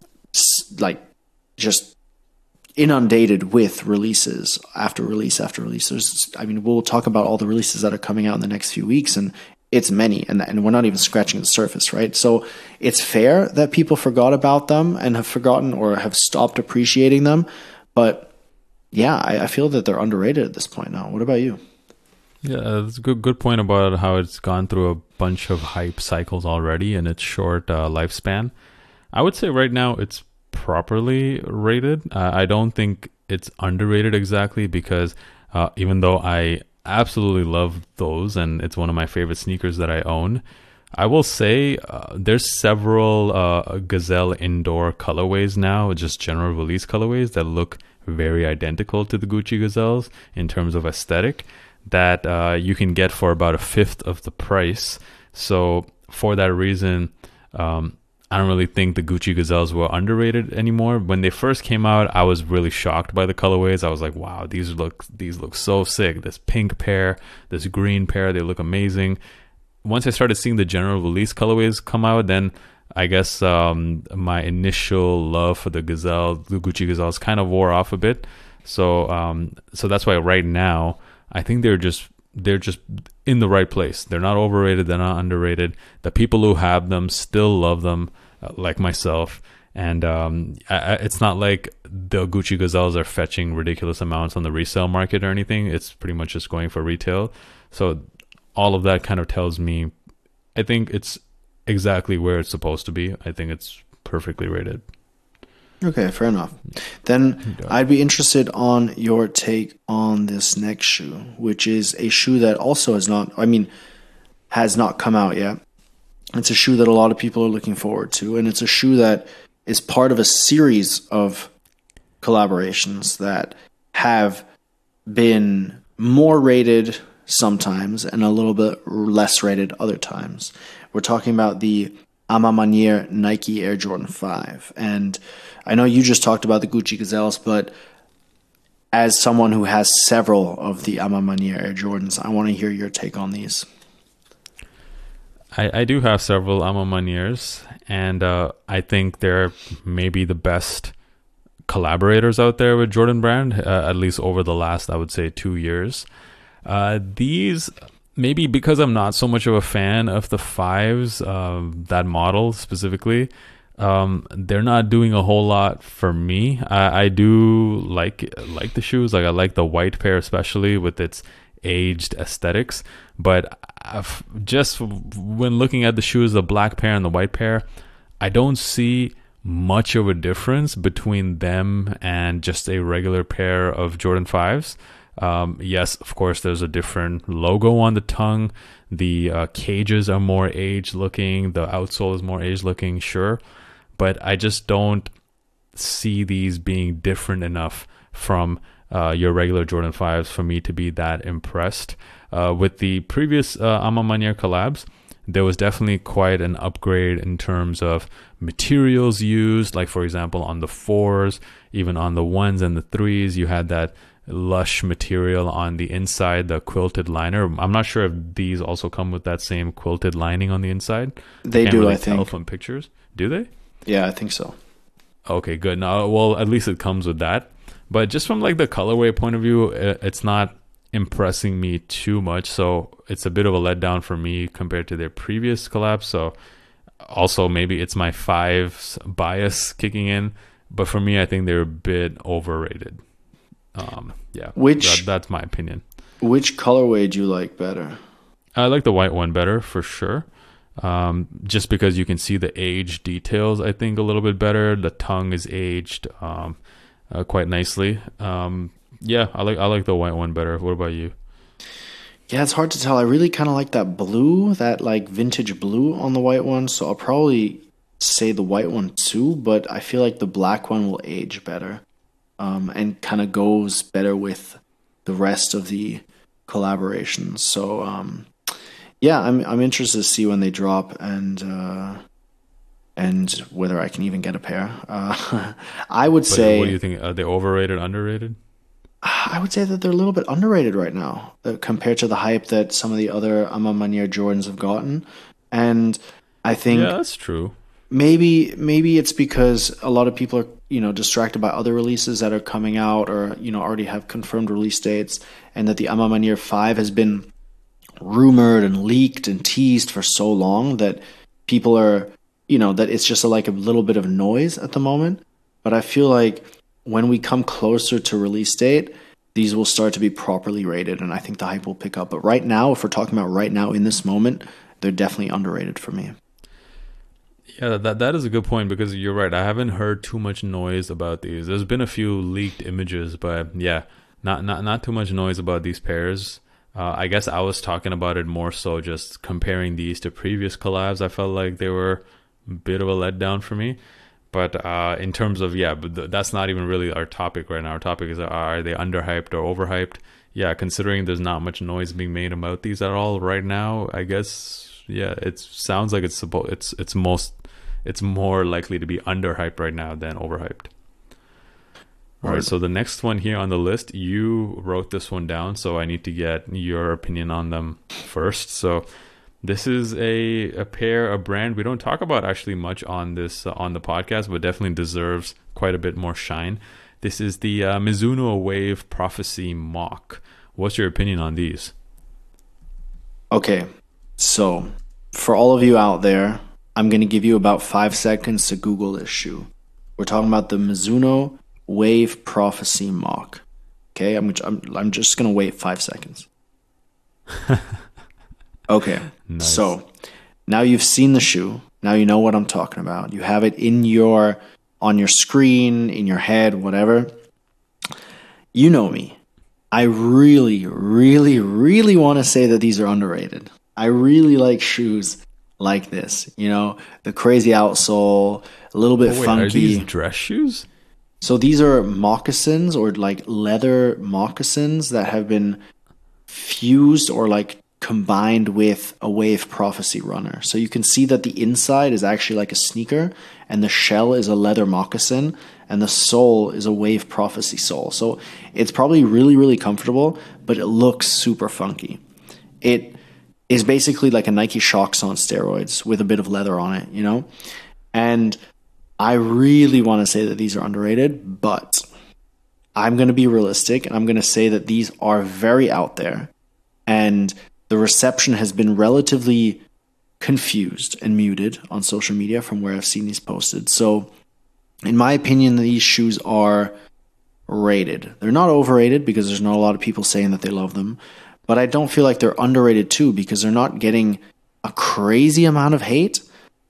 like just inundated with releases after release after release. There's, I mean, we'll talk about all the releases that are coming out in the next few weeks, and it's many, and and we're not even scratching the surface, right? So it's fair that people forgot about them and have forgotten or have stopped appreciating them. But yeah, I, I feel that they're underrated at this point now. What about you? Yeah, that's a good good point about how it's gone through a bunch of hype cycles already in its short uh, lifespan. I would say right now it's properly rated. Uh, I don't think it's underrated exactly, because uh, even though I absolutely love those and it's one of my favorite sneakers that I own, I will say uh, there's several uh, Gazelle indoor colorways now, just general release colorways that look very identical to the Gucci Gazelles in terms of aesthetic, that uh, you can get for about a fifth of the price. So for that reason, um, I don't really think the Gucci Gazelles were underrated anymore. When they first came out, I was really shocked by the colorways. I was like, wow, these look these look so sick. This pink pair, this green pair, they look amazing. Once I started seeing the general release colorways come out, then I guess um, my initial love for the Gazelle, the Gucci Gazelles, kind of wore off a bit. So um, so that's why right now I think they're just they're just in the right place. They're not overrated. They're not underrated. The people who have them still love them, uh, like myself. And um, I, it's not like the Gucci Gazelles are fetching ridiculous amounts on the resale market or anything. It's pretty much just going for retail. So all of that kind of tells me, I think it's exactly where it's supposed to be. I think it's perfectly rated. Okay, fair enough. Then I'd be interested on your take on this next shoe, which is a shoe that also has not, I mean, has not come out yet. It's a shoe that a lot of people are looking forward to, and it's a shoe that is part of a series of collaborations that have been more rated sometimes and a little bit less rated other times. We're talking about the A Ma Maniére Nike Air Jordan five. And I know you just talked about the Gucci Gazelles, but as someone who has several of the A Ma Maniére Air Jordans, I want to hear your take on these. I, I do have several A Ma Manières, and uh, I think they're maybe the best collaborators out there with Jordan Brand, uh, at least over the last, I would say, two years. Uh, these... Maybe because I'm not so much of a fan of the fives, um, that model specifically, um, they're not doing a whole lot for me. I, I do like like the shoes. Like I like the white pair, especially with its aged aesthetics. But I've, just when looking at the shoes, the black pair and the white pair, I don't see much of a difference between them and just a regular pair of Jordan fives. Um, yes, of course, there's a different logo on the tongue. The uh, cages are more aged looking. The outsole is more aged looking, sure. But I just don't see these being different enough from uh, your regular Jordan fives for me to be that impressed. Uh, with the previous uh, A Ma Maniére collabs, there was definitely quite an upgrade in terms of materials used. Like, for example, on the fours, even on the ones and the threes, you had that lush material on the inside, the quilted liner. I'm not sure if these also come with that same quilted lining on the inside. They Can't do, really I tell think. from pictures. Do they? Yeah, I think so. Okay, good. Now, well, at least it comes with that. But just from like the colorway point of view, it's not impressing me too much. So it's a bit of a letdown for me compared to their previous collabs. So also maybe it's my fives bias kicking in, but for me, I think they're a bit overrated. Um, yeah, Which that, that's my opinion. which colorway do you like better? I like the white one better for sure. Um, just because you can see the age details, I think a little bit better. The tongue is aged um, uh, quite nicely. Um, yeah, I like I like the white one better. What about you? Yeah, it's hard to tell. I really kind of like that blue, that like vintage blue on the white one. So I'll probably say the white one too, but I feel like the black one will age better, um, and kind of goes better with the rest of the collaborations. So um, yeah, I'm I'm interested to see when they drop and uh, and whether I can even get a pair. Uh, I would But say what do you think? Are they overrated, underrated? I would say that they're a little bit underrated right now uh, compared to the hype that some of the other Ama Manier Jordans have gotten. And I think Yeah, that's true. maybe maybe it's because a lot of people are, you know, distracted by other releases that are coming out or, you know, already have confirmed release dates, and that the Ama Manier five has been rumored and leaked and teased for so long that people are, you know, that it's just a, like a little bit of noise at the moment. But I feel like when we come closer to release date, these will start to be properly rated, and I think the hype will pick up. But right now, if we're talking about right now in this moment, they're definitely underrated for me. Yeah, that that is a good point, because you're right. I haven't heard too much noise about these. There's been a few leaked images, but yeah, not not not too much noise about these pairs. Uh, I guess I was talking about it more so just comparing these to previous collabs. I felt like they were a bit of a letdown for me. But uh, in terms of, yeah, but th- that's not even really our topic right now. Our topic is, are they underhyped or overhyped? Yeah, considering there's not much noise being made about these at all right now, I guess, yeah, it sounds like it's supposed it's it's most it's more likely to be underhyped right now than overhyped. All right, so the next one here on the list, you wrote this one down, so I need to get your opinion on them first. So this is a, a pair, a brand we don't talk about actually much on this uh, on the podcast, but definitely deserves quite a bit more shine. This is the uh, Mizuno Wave Prophecy Mock. What's your opinion on these? Okay, so for all of you out there, I'm going to give you about five seconds to Google this shoe. We're talking about the Mizuno Wave Prophecy Mock. Okay, I'm I'm, I'm just going to wait five seconds. Okay, Nice. So now you've seen the shoe. Now you know what I'm talking about. You have it in your on your screen, in your head, whatever. You know me. I really, really, really want to say that these are underrated. I really like shoes like this. You know, the crazy outsole, a little bit Oh, wait, funky. are these dress shoes? So these are moccasins or like leather moccasins that have been fused or like combined with a Wave Prophecy runner. So you can see that the inside is actually like a sneaker, and the shell is a leather moccasin, and the sole is a Wave Prophecy sole. So it's probably really, really comfortable, but it looks super funky. It is basically like a Nike Shox on steroids with a bit of leather on it, you know? And I really want to say that these are underrated, but I'm going to be realistic, and I'm going to say that these are very out there, and the reception has been relatively confused and muted on social media from where I've seen these posted. So, in my opinion, these shoes are rated. They're not overrated because there's not a lot of people saying that they love them, but I don't feel like they're underrated too because they're not getting a crazy amount of hate.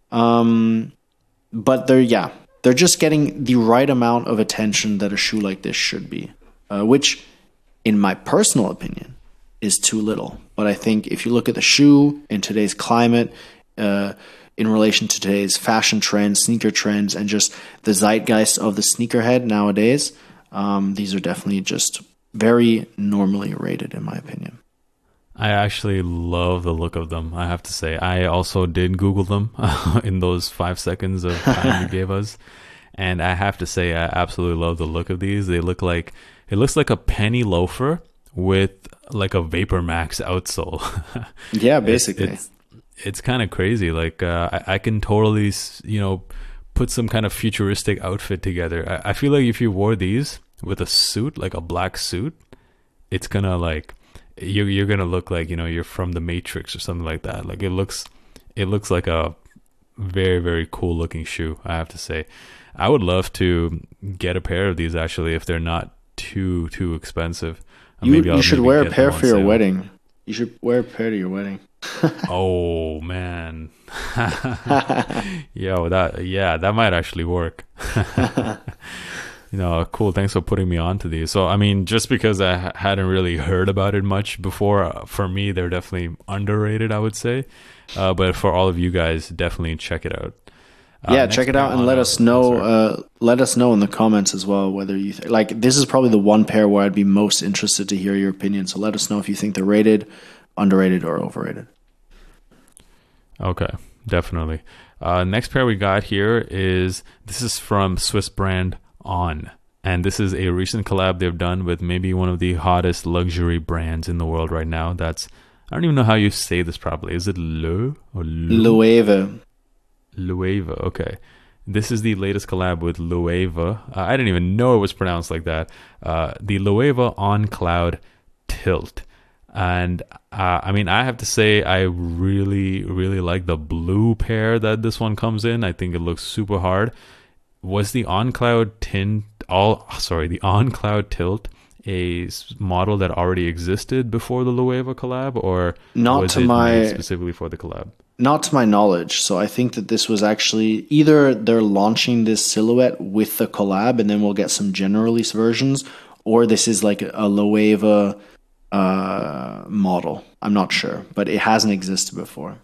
Um, but they're, yeah, they're just getting the right amount of attention that a shoe like this should be, uh, which, in my personal opinion, is too little. But I think if you look at the shoe in today's climate, uh, in relation to today's fashion trends, sneaker trends, and just the zeitgeist of the sneakerhead nowadays, um, these are definitely just very normally rated, in my opinion. I actually love the look of them, I have to say. I also did Google them in those five seconds of time you gave us. And I have to say, I absolutely love the look of these. They look like, it looks like a penny loafer with like a Vapor Max outsole. Yeah, basically. It's, it's, it's kind of crazy. Like, uh, I, I can totally, you know, put some kind of futuristic outfit together. I, I feel like if you wore these with a suit, like a black suit, it's gonna like, you're, you're gonna look like, you know, you're from the Matrix or something like that. Like it looks, it looks like a, very, very cool looking shoe, I have to say. I would love to get a pair of these actually if they're not too too expensive. You, you should wear a pair for your sale. wedding. You should wear a pair to your wedding. Oh man. Yo, that yeah, that might actually work. You know, cool. Thanks for putting me on to these. So, I mean, just because I ha- hadn't really heard about it much before, uh, for me, they're definitely underrated, I would say. Uh, but for all of you guys, definitely check it out. Uh, yeah, check it out and let us know. Uh, let us know in the comments as well whether you th- like. This is probably the one pair where I'd be most interested to hear your opinion. So let us know if you think they're rated, underrated, or overrated. Okay, definitely. Uh, next pair we got here is this is from Swiss brand On, and this is a recent collab they've done with maybe one of the hottest luxury brands in the world right now. That's I don't even know how you say this properly. Is it Le or Loewe? Loewe. Okay, this is the latest collab with Loewe. Uh, I didn't even know it was pronounced like that. Uh, the Loewe On Cloud Tilt. And uh, I mean, I have to say, I really, really like the blue pair that this one comes in. I think it looks super hard. Was the On Cloud tint all? Sorry, the On Cloud Tilt a model that already existed before the Loewe collab, or not was to it my made specifically for the collab? Not to my knowledge. So I think that this was actually either they're launching this silhouette with the collab, and then we'll get some general release versions, or this is like a Loewe uh model. I'm not sure, but it hasn't existed before.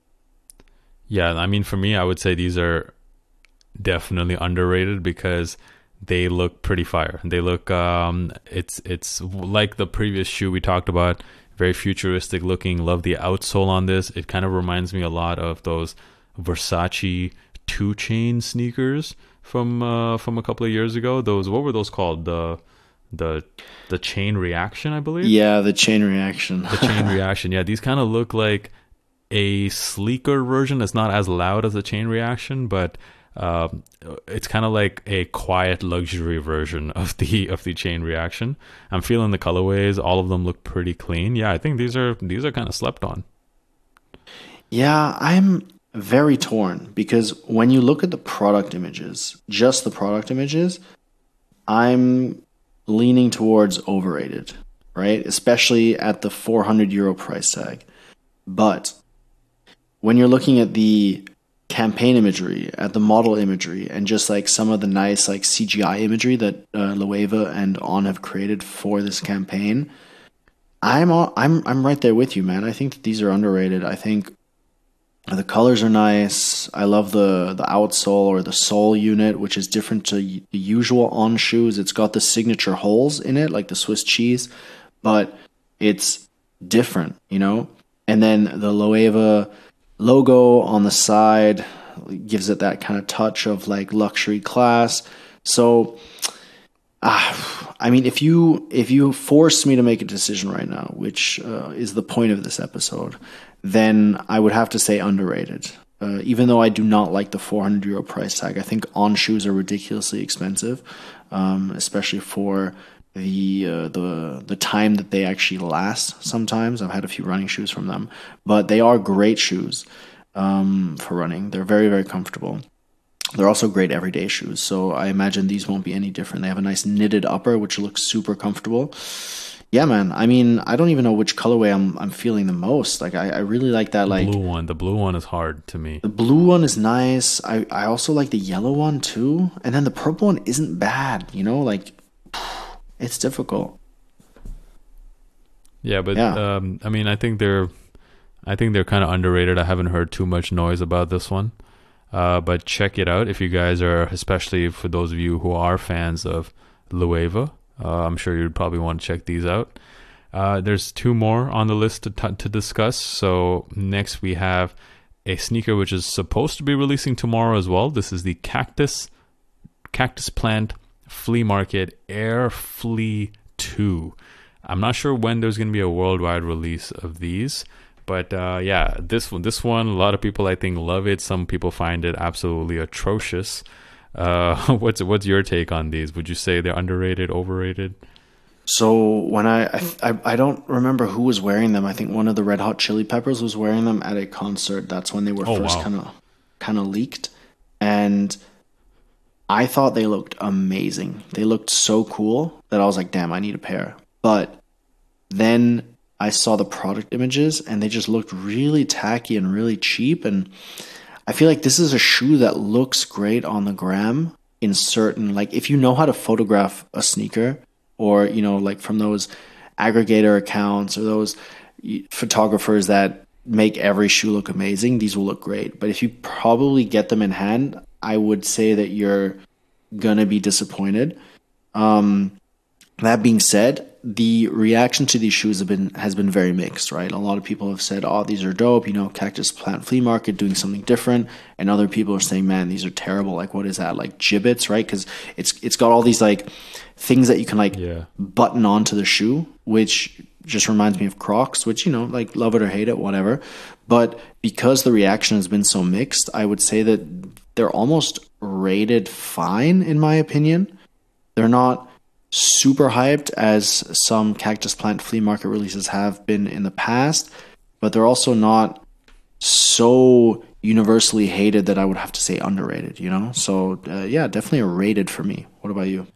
Yeah, I mean, for me, I would say these are definitely underrated because they look pretty fire. They look um it's it's like the previous shoe we talked about, very futuristic looking. Love the outsole on this. It kind of reminds me a lot of those Versace two chain sneakers from uh from a couple of years ago. Those, what were those called? The the the chain reaction, I believe. Yeah, the chain reaction. The chain reaction. Yeah, these kind of look like a sleeker version that's not as loud as a chain reaction, but um, it's kind of like a quiet luxury version of the of the chain reaction. I'm feeling the colorways. All of them look pretty clean. Yeah, I think these are these are kind of slept on. Yeah, I'm very torn because when you look at the product images, just the product images, I'm leaning towards overrated, right? Especially at the four hundred euro price tag. But when you're looking at the campaign imagery, at the model imagery, and just like some of the nice like C G I imagery that uh, Loewe and On have created for this campaign, I'm all, I'm I'm right there with you, man. I think that these are underrated. I think the colors are nice. I love the the outsole or the sole unit, which is different to the usual On shoes. It's got the signature holes in it, like the Swiss cheese, but it's different, you know? And then the Loewe logo on the side gives it that kind of touch of like luxury class. So, uh, I mean, if you if you force me to make a decision right now, which uh, is the point of this episode, then I would have to say underrated. Uh, even though I do not like the four hundred euro price tag, I think On shoes are ridiculously expensive, um, especially for the uh, the the time that they actually last. Sometimes I've had a few running shoes from them, but they are great shoes um, for running. They're very, very comfortable. They're also great everyday shoes, so I imagine these won't be any different. They have a nice knitted upper, which looks super comfortable. Yeah, man. I mean, I don't even know which colorway I'm I'm feeling the most. Like, I, I really like that. The like blue one. The blue one is hard to me. The blue one is nice. I, I also like the yellow one too. And then the purple one isn't bad. You know, like it's difficult. Yeah, but Yeah. Um, I mean, I think they're, I think they're kind of underrated. I haven't heard too much noise about this one. Uh, but check it out if you guys are, especially for those of you who are fans of Loewe. Uh, I'm sure you'd probably want to check these out. Uh, there's two more on the list to, t- to discuss. So next we have a sneaker which is supposed to be releasing tomorrow as well. This is the Cactus Cactus Plant Flea Market Air Flea two. I'm not sure when there's going to be a worldwide release of these, but uh, yeah, this one, this one, a lot of people I think love it. Some people find it absolutely atrocious. Uh, what's what's your take on these? Would you say they're underrated, overrated? So when I, I I I don't remember who was wearing them. I think one of the Red Hot Chili Peppers was wearing them at a concert. That's when they were Oh, first wow. kind of kind of leaked, and I thought they looked amazing. They looked so cool that I was like, damn, I need a pair. But then I saw the product images and they just looked really tacky and really cheap. And I feel like this is a shoe that looks great on the gram in certain, like if you know how to photograph a sneaker, or, you know, like from those aggregator accounts or those photographers that make every shoe look amazing, these will look great. But if you probably get them in hand, I would say that you're gonna be disappointed. Um, that being said, the reaction to these shoes have been has been very mixed, right? A lot of people have said, "Oh, these are dope," you know, Cactus Plant Flea Market doing something different, and other people are saying, "Man, these are terrible." Like, what is that? Like gibbets, right? Because it's it's got all these like things that you can like Yeah. button onto the shoe, which just reminds me of Crocs, which, you know, like love it or hate it, whatever. But because the reaction has been so mixed, I would say that they're almost rated fine, in my opinion. They're not super hyped as some Cactus Plant Flea Market releases have been in the past, but they're also not so universally hated that I would have to say underrated, you know? So, uh, yeah, definitely a rated for me. What about you?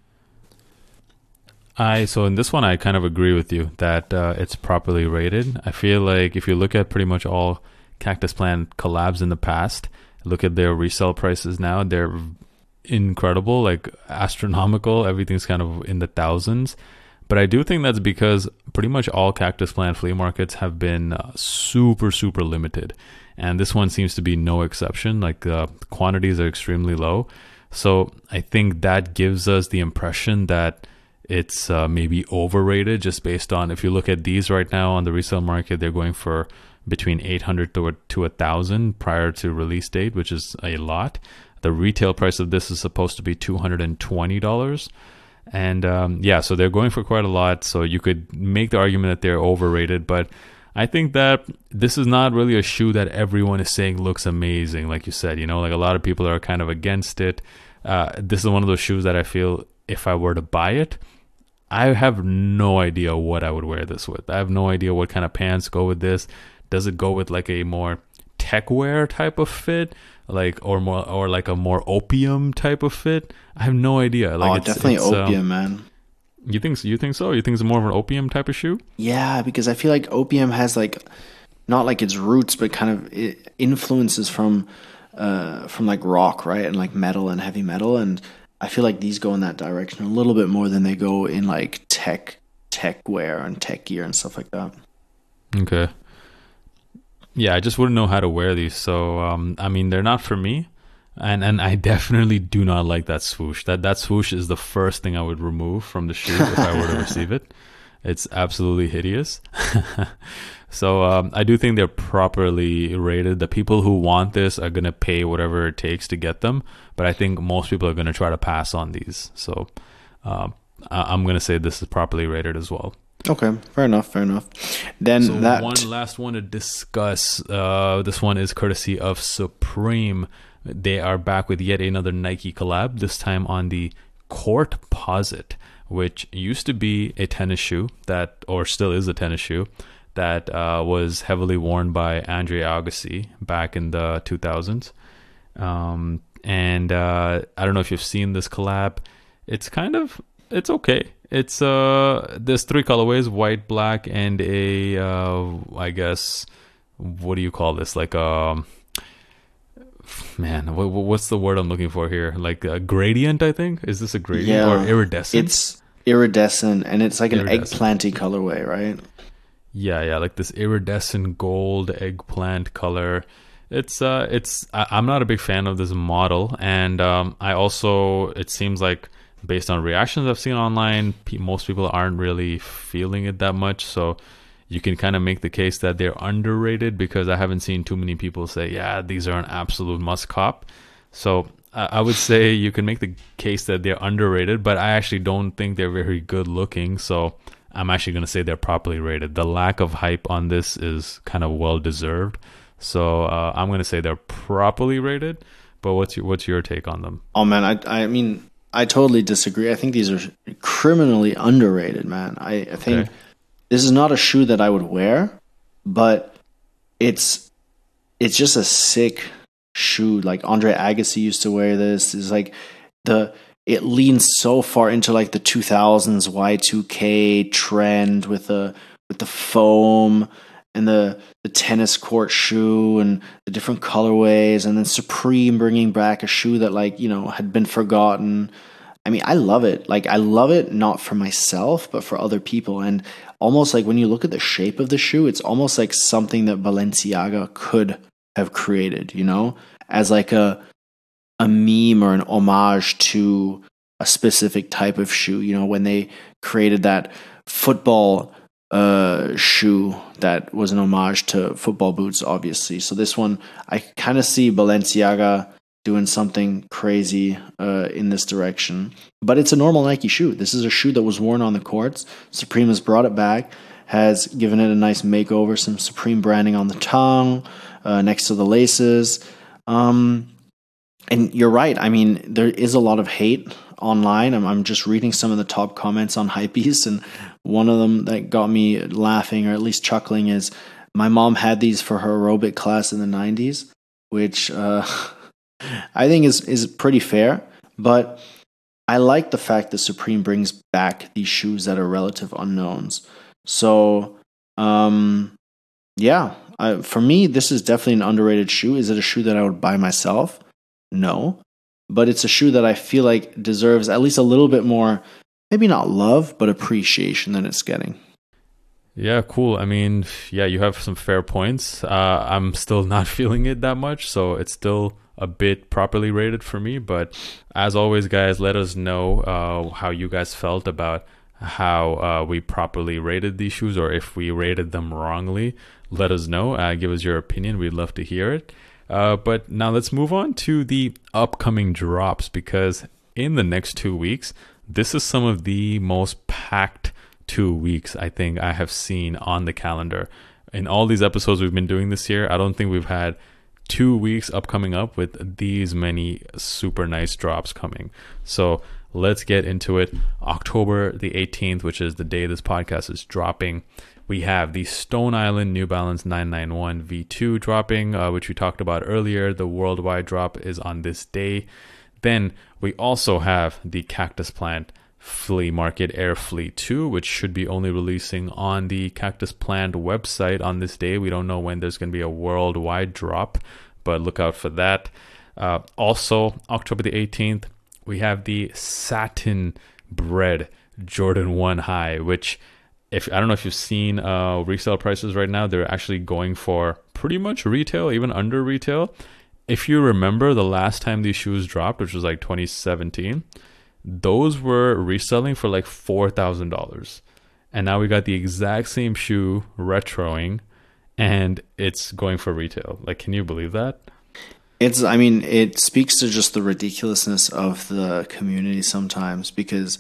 I so in this one I kind of agree with you that uh, it's properly rated. I feel like if you look at pretty much all Cactus Plant collabs in the past, look at their resale prices now, they're incredible, like astronomical. Everything's kind of in the thousands. But I do think that's because pretty much all Cactus Plant flea markets have been uh, super, super limited. And this one seems to be no exception. Like uh, the quantities are extremely low. So I think that gives us the impression that it's uh, maybe overrated, just based on, if you look at these right now on the resale market, they're going for between eight hundred to to one thousand prior to release date, which is a lot. The retail price of this is supposed to be two hundred twenty dollars. And um, yeah, so they're going for quite a lot. So you could make the argument that they're overrated, but I think that this is not really a shoe that everyone is saying looks amazing. Like you said, you know, like a lot of people are kind of against it. Uh, this is one of those shoes that I feel if I were to buy it, I have no idea what I would wear this with. I have no idea what kind of pants go with this. Does it go with like a more tech wear type of fit, like or more or like a more opium type of fit? I have no idea. Like oh, it's, definitely it's, opium, um, man. You think you think so? You think it's more of an opium type of shoe? Yeah, because I feel like opium has like not like its roots, but kind of it influences from uh, from like rock, right, and like metal and heavy metal, and I feel like these go in that direction a little bit more than they go in like tech tech wear and tech gear and stuff like that. Okay. Yeah, I just wouldn't know how to wear these. So, um, I mean, they're not for me. And and I definitely do not like that swoosh. That that swoosh is the first thing I would remove from the shoe if I were to receive it. It's absolutely hideous. So um, I do think they're properly rated. The people who want this are going to pay whatever it takes to get them. But I think most people are going to try to pass on these. So uh, I'm going to say this is properly rated as well. Okay, fair enough, fair enough. Then so that one last one to discuss. Uh, this one is courtesy of Supreme. They are back with yet another Nike collab, this time on the Court Posit, which used to be a tennis shoe that, or still is a tennis shoe, that uh, was heavily worn by Andre Agassi back in the two thousands. Um, and uh, I don't know if you've seen this collab. It's kind of, it's okay. It's uh, there's three colorways: white, black, and a uh, I guess what do you call this? Like a man, what, what's the word I'm looking for here? Like a gradient, I think. Is this a gradient yeah, or iridescent? It's iridescent, and it's like an Iridescent. eggplanty colorway, right? Yeah, yeah, like this iridescent gold eggplant color. It's uh, it's I, I'm not a big fan of this model, and um, I also it seems like, based on reactions I've seen online, pe- most people aren't really feeling it that much. So you can kind of make the case that they're underrated, because I haven't seen too many people say, yeah, these are an absolute must cop. So uh, I would say you can make the case that they're underrated, but I actually don't think they're very good looking. So I'm actually going to say they're properly rated. The lack of hype on this is kind of well deserved. So uh, I'm going to say they're properly rated. But what's your, what's your take on them? Oh man, I I mean I totally disagree. I think these are criminally underrated, man. I, I think Okay. this is not a shoe that I would wear, but it's it's just a sick shoe. Like Andre Agassi used to wear this. It's like the it leans so far into like the two thousands Y two K trend with the with the foam and the the tennis court shoe and the different colorways, and then Supreme bringing back a shoe that, like, you know, had been forgotten. I mean, I love it. Like, I love it not for myself, but for other people. And almost like when you look at the shape of the shoe, it's almost like something that Balenciaga could have created, you know, as like a a meme or an homage to a specific type of shoe. You know, when they created that football uh, shoe that was an homage to football boots, obviously. So this one, I kind of see Balenciaga doing something crazy uh, in this direction. But it's a normal Nike shoe. This is a shoe that was worn on the courts. Supreme has brought it back, has given it a nice makeover, some Supreme branding on the tongue, uh, next to the laces. Um, and you're right. I mean, there is a lot of hate online. I'm, I'm just reading some of the top comments on Hypebeast, and one of them that got me laughing, or at least chuckling, is my mom had these for her aerobic class in the nineties, which uh, I think is, is pretty fair. But I like the fact that Supreme brings back these shoes that are relative unknowns. So, um, yeah, I, for me, this is definitely an underrated shoe. Is it a shoe that I would buy myself? No. But it's a shoe that I feel like deserves at least a little bit more, maybe not love, but appreciation than it's getting. Yeah, cool. I mean, yeah, you have some fair points. Uh, I'm still not feeling it that much, so it's still a bit properly rated for me. But as always, guys, let us know uh, how you guys felt about how uh, we properly rated these shoes, or if we rated them wrongly. Let us know. Uh, give us your opinion. We'd love to hear it. Uh, but now let's move on to the upcoming drops, because in the next two weeks, this is some of the most packed two weeks I think I have seen on the calendar. In all these episodes we've been doing this year, I don't think we've had two weeks upcoming up with these many super nice drops coming. So let's get into it. October the eighteenth, which is the day this podcast is dropping, we have the Stone Island New Balance nine ninety-one V two dropping, uh, which we talked about earlier. The worldwide drop is on this day. Then we also have the Cactus Plant Flea Market Air Flea two, which should be only releasing on the Cactus Plant website on this day. We don't know when there's going to be a worldwide drop, but look out for that. Uh, also, October the eighteenth, we have the Satin Bread Jordan one High, which, if I don't know if you've seen uh, resale prices right now, they're actually going for pretty much retail, even under retail. If you remember the last time these shoes dropped, which was like twenty seventeen, those were reselling for like four thousand dollars. And now we got the exact same shoe retroing, and it's going for retail. Like, can you believe that? It's, I mean, it speaks to just the ridiculousness of the community sometimes, because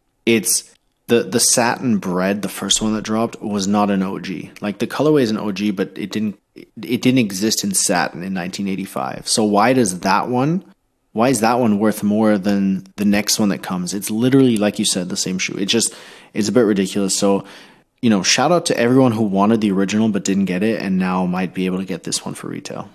it's the the satin bread, the first one that dropped, was not an O G. Like, the colorway is an O G, but it didn't it didn't exist in satin in nineteen eighty-five. So why does that one? Why is that one worth more than the next one that comes? It's literally, like you said, the same shoe. It just, it's a bit ridiculous. So, you know, shout out to everyone who wanted the original but didn't get it, and now might be able to get this one for retail.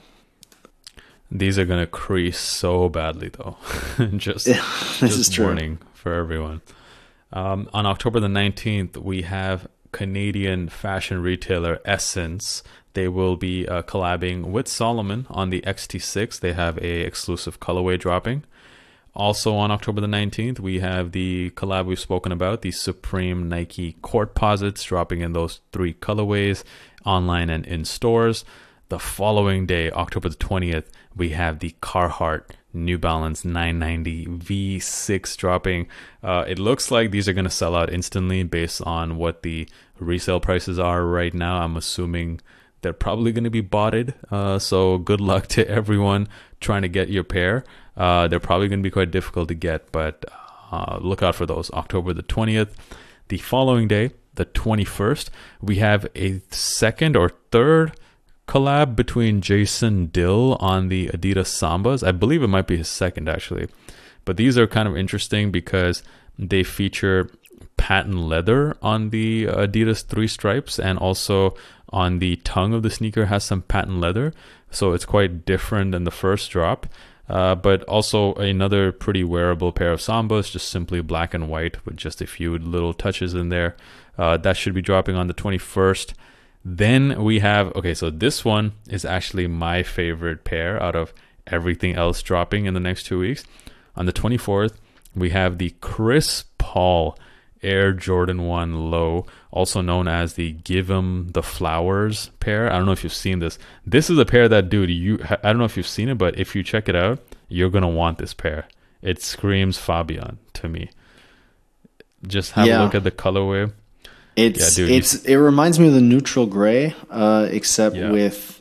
These are going to crease so badly, though. just yeah, this just is true. Warning for everyone. Um, on October the nineteenth, we have Canadian fashion retailer Essence. They will be uh, collabing with Solomon on the X T six. They have a exclusive colorway dropping. Also on October the nineteenth, we have the collab we've spoken about, the Supreme Nike Court Posits, dropping in those three colorways, online and in stores. The following day, October the twentieth, we have the Carhartt New Balance nine ninety V six dropping. Uh, it looks like these are going to sell out instantly based on what the resale prices are right now. I'm assuming they're probably going to be botted. Uh, so good luck to everyone trying to get your pair. Uh, they're probably going to be quite difficult to get, but uh, look out for those. October the twentieth. The following day, the twenty-first, we have a second or third collab between Jason Dill on the Adidas Sambas. I believe it might be his second, actually. But these are kind of interesting because they feature patent leather on the Adidas three stripes, and also on the tongue of the sneaker has some patent leather. So it's quite different than the first drop. Uh, but also another pretty wearable pair of Sambas, just simply black and white with just a few little touches in there. Uh, that should be dropping on the twenty-first. Then we have, okay, so this one is actually my favorite pair out of everything else dropping in the next two weeks. On the twenty-fourth, we have the Chris Paul Air Jordan one Low, also known as the Give 'em the Flowers pair. I don't know if you've seen this. This is a pair that, dude, you I don't know if you've seen it, but if you check it out, you're gonna want this pair. It screams Fabian to me. Just have Yeah. a look at the colorway. It's Yeah, dude, it's it reminds me of the neutral gray, uh, except Yeah. with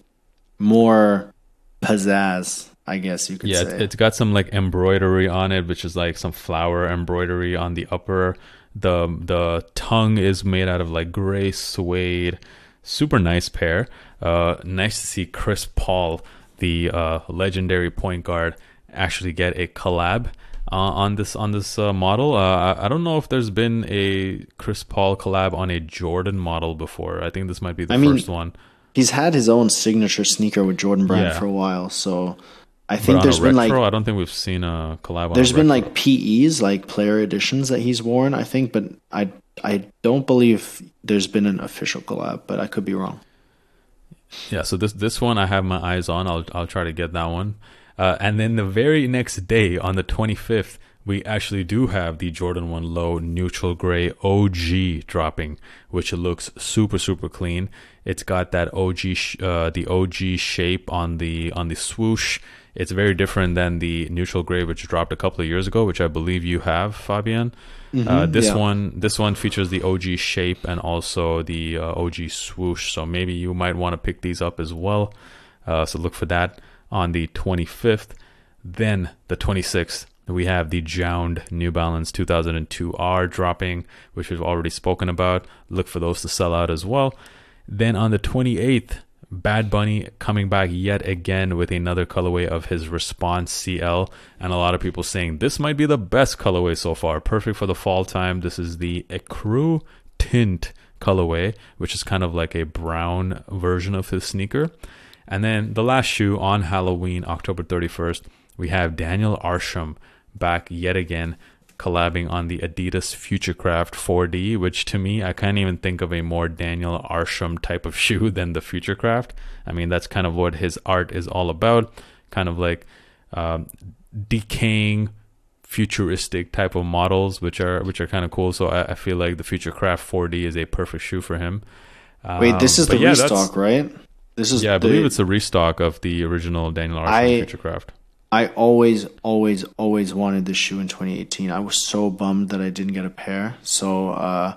more pizzazz, I guess you could Yeah, say. it's, it's got some like embroidery on it, which is like some flower embroidery on the upper. The the tongue is made out of like gray suede. Super nice pair. Uh, nice to see Chris Paul, the uh, legendary point guard, actually get a collab uh, on this on this uh, model. Uh, I, I don't know if there's been a Chris Paul collab on a Jordan model before. I think this might be the I mean, first one. He's had his own signature sneaker with Jordan Brand Yeah. for a while, so I But think on there's a been retro, like I don't think we've seen a collab on there's a been retro. like P Es, like player editions that he's worn, I think, but I I don't believe there's been an official collab, but I could be wrong. Yeah, so this this one I have my eyes on. I'll I'll try to get that one. Uh, and then the very next day, on the twenty-fifth, we actually do have the Jordan one Low neutral gray O G dropping, which looks super super clean. It's got that O G sh- uh, the O G shape on the on the swoosh. It's very different than the neutral gray, which dropped a couple of years ago, which I believe you have, Fabian. Uh, this yeah. one, this one features the O G shape and also the uh, O G swoosh. So maybe you might want to pick these up as well. Uh, so look for that on the twenty-fifth. Then the twenty-sixth, we have the Jound New Balance two thousand two R dropping, which we've already spoken about. Look for those to sell out as well. Then on the twenty-eighth, Bad Bunny coming back yet again with another colorway of his Response C L, and a lot of people saying this might be the best colorway so far, perfect for the fall time. This is the Ecru Tint colorway, which is kind of like a brown version of his sneaker. And then the last shoe on Halloween, October thirty-first, we have Daniel Arsham back yet again, collabing on the Adidas Futurecraft four D, which to me, I can't even think of a more Daniel Arsham type of shoe than the Futurecraft. I mean, that's kind of what his art is all about, kind of like um, decaying, futuristic type of models, which are which are kind of cool. So I, I feel like the Futurecraft four D is a perfect shoe for him. Wait, this is Um, the but yeah, that's- restock, right? This is Yeah, I the, believe it's a restock of the original Daniel Arsham I- Futurecraft. I always, always, always wanted this shoe in twenty eighteen. I was so bummed that I didn't get a pair. So uh,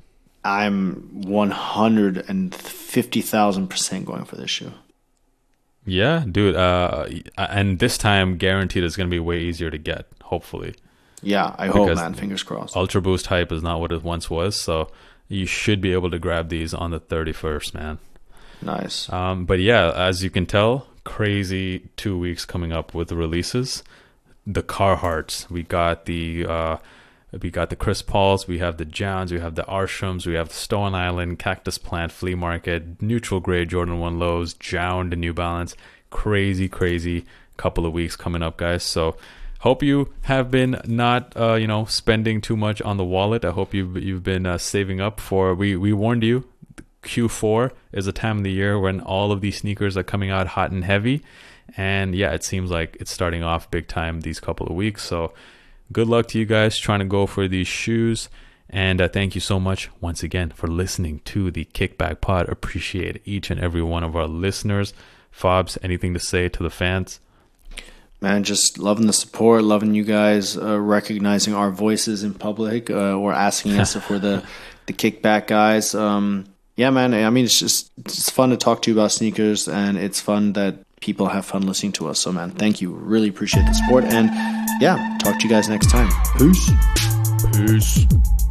I'm one hundred fifty thousand percent going for this shoe. Yeah, dude. Uh, and this time, guaranteed, it's going to be way easier to get, hopefully. Yeah, I hope, Because man. Fingers crossed. Ultra Boost hype is not what it once was, so you should be able to grab these on the thirty-first, man. Nice. Um, but yeah, as you can tell, crazy two weeks coming up with the releases. The Carhartts, we got the uh, we got the Chris Pauls, we have the Jounds, we have the Arshams, we have the Stone Island, Cactus Plant, Flea Market, Neutral Gray Jordan one Lows, Jound, and New Balance. Crazy, crazy couple of weeks coming up, guys. So hope you have been not uh, you know spending too much on the wallet. I hope you've you've been uh, saving up for. We we warned you. Q four is a time of the year when all of these sneakers are coming out hot and heavy, and yeah, it seems like it's starting off big time these couple of weeks. So good luck to you guys trying to go for these shoes, and uh, thank you so much once again for listening to the Kickback Pod. Appreciate each and every one of our listeners. Fobs, anything to say to the fans? Man, just loving the support, loving you guys, uh, recognizing our voices in public, uh, or asking us if we're the, the kickback guys. Um, yeah, man, I mean, it's just it's fun to talk to you about sneakers, and it's fun that people have fun listening to us. So, man, thank you. Really appreciate the support. And, yeah, talk to you guys next time. Peace. Peace.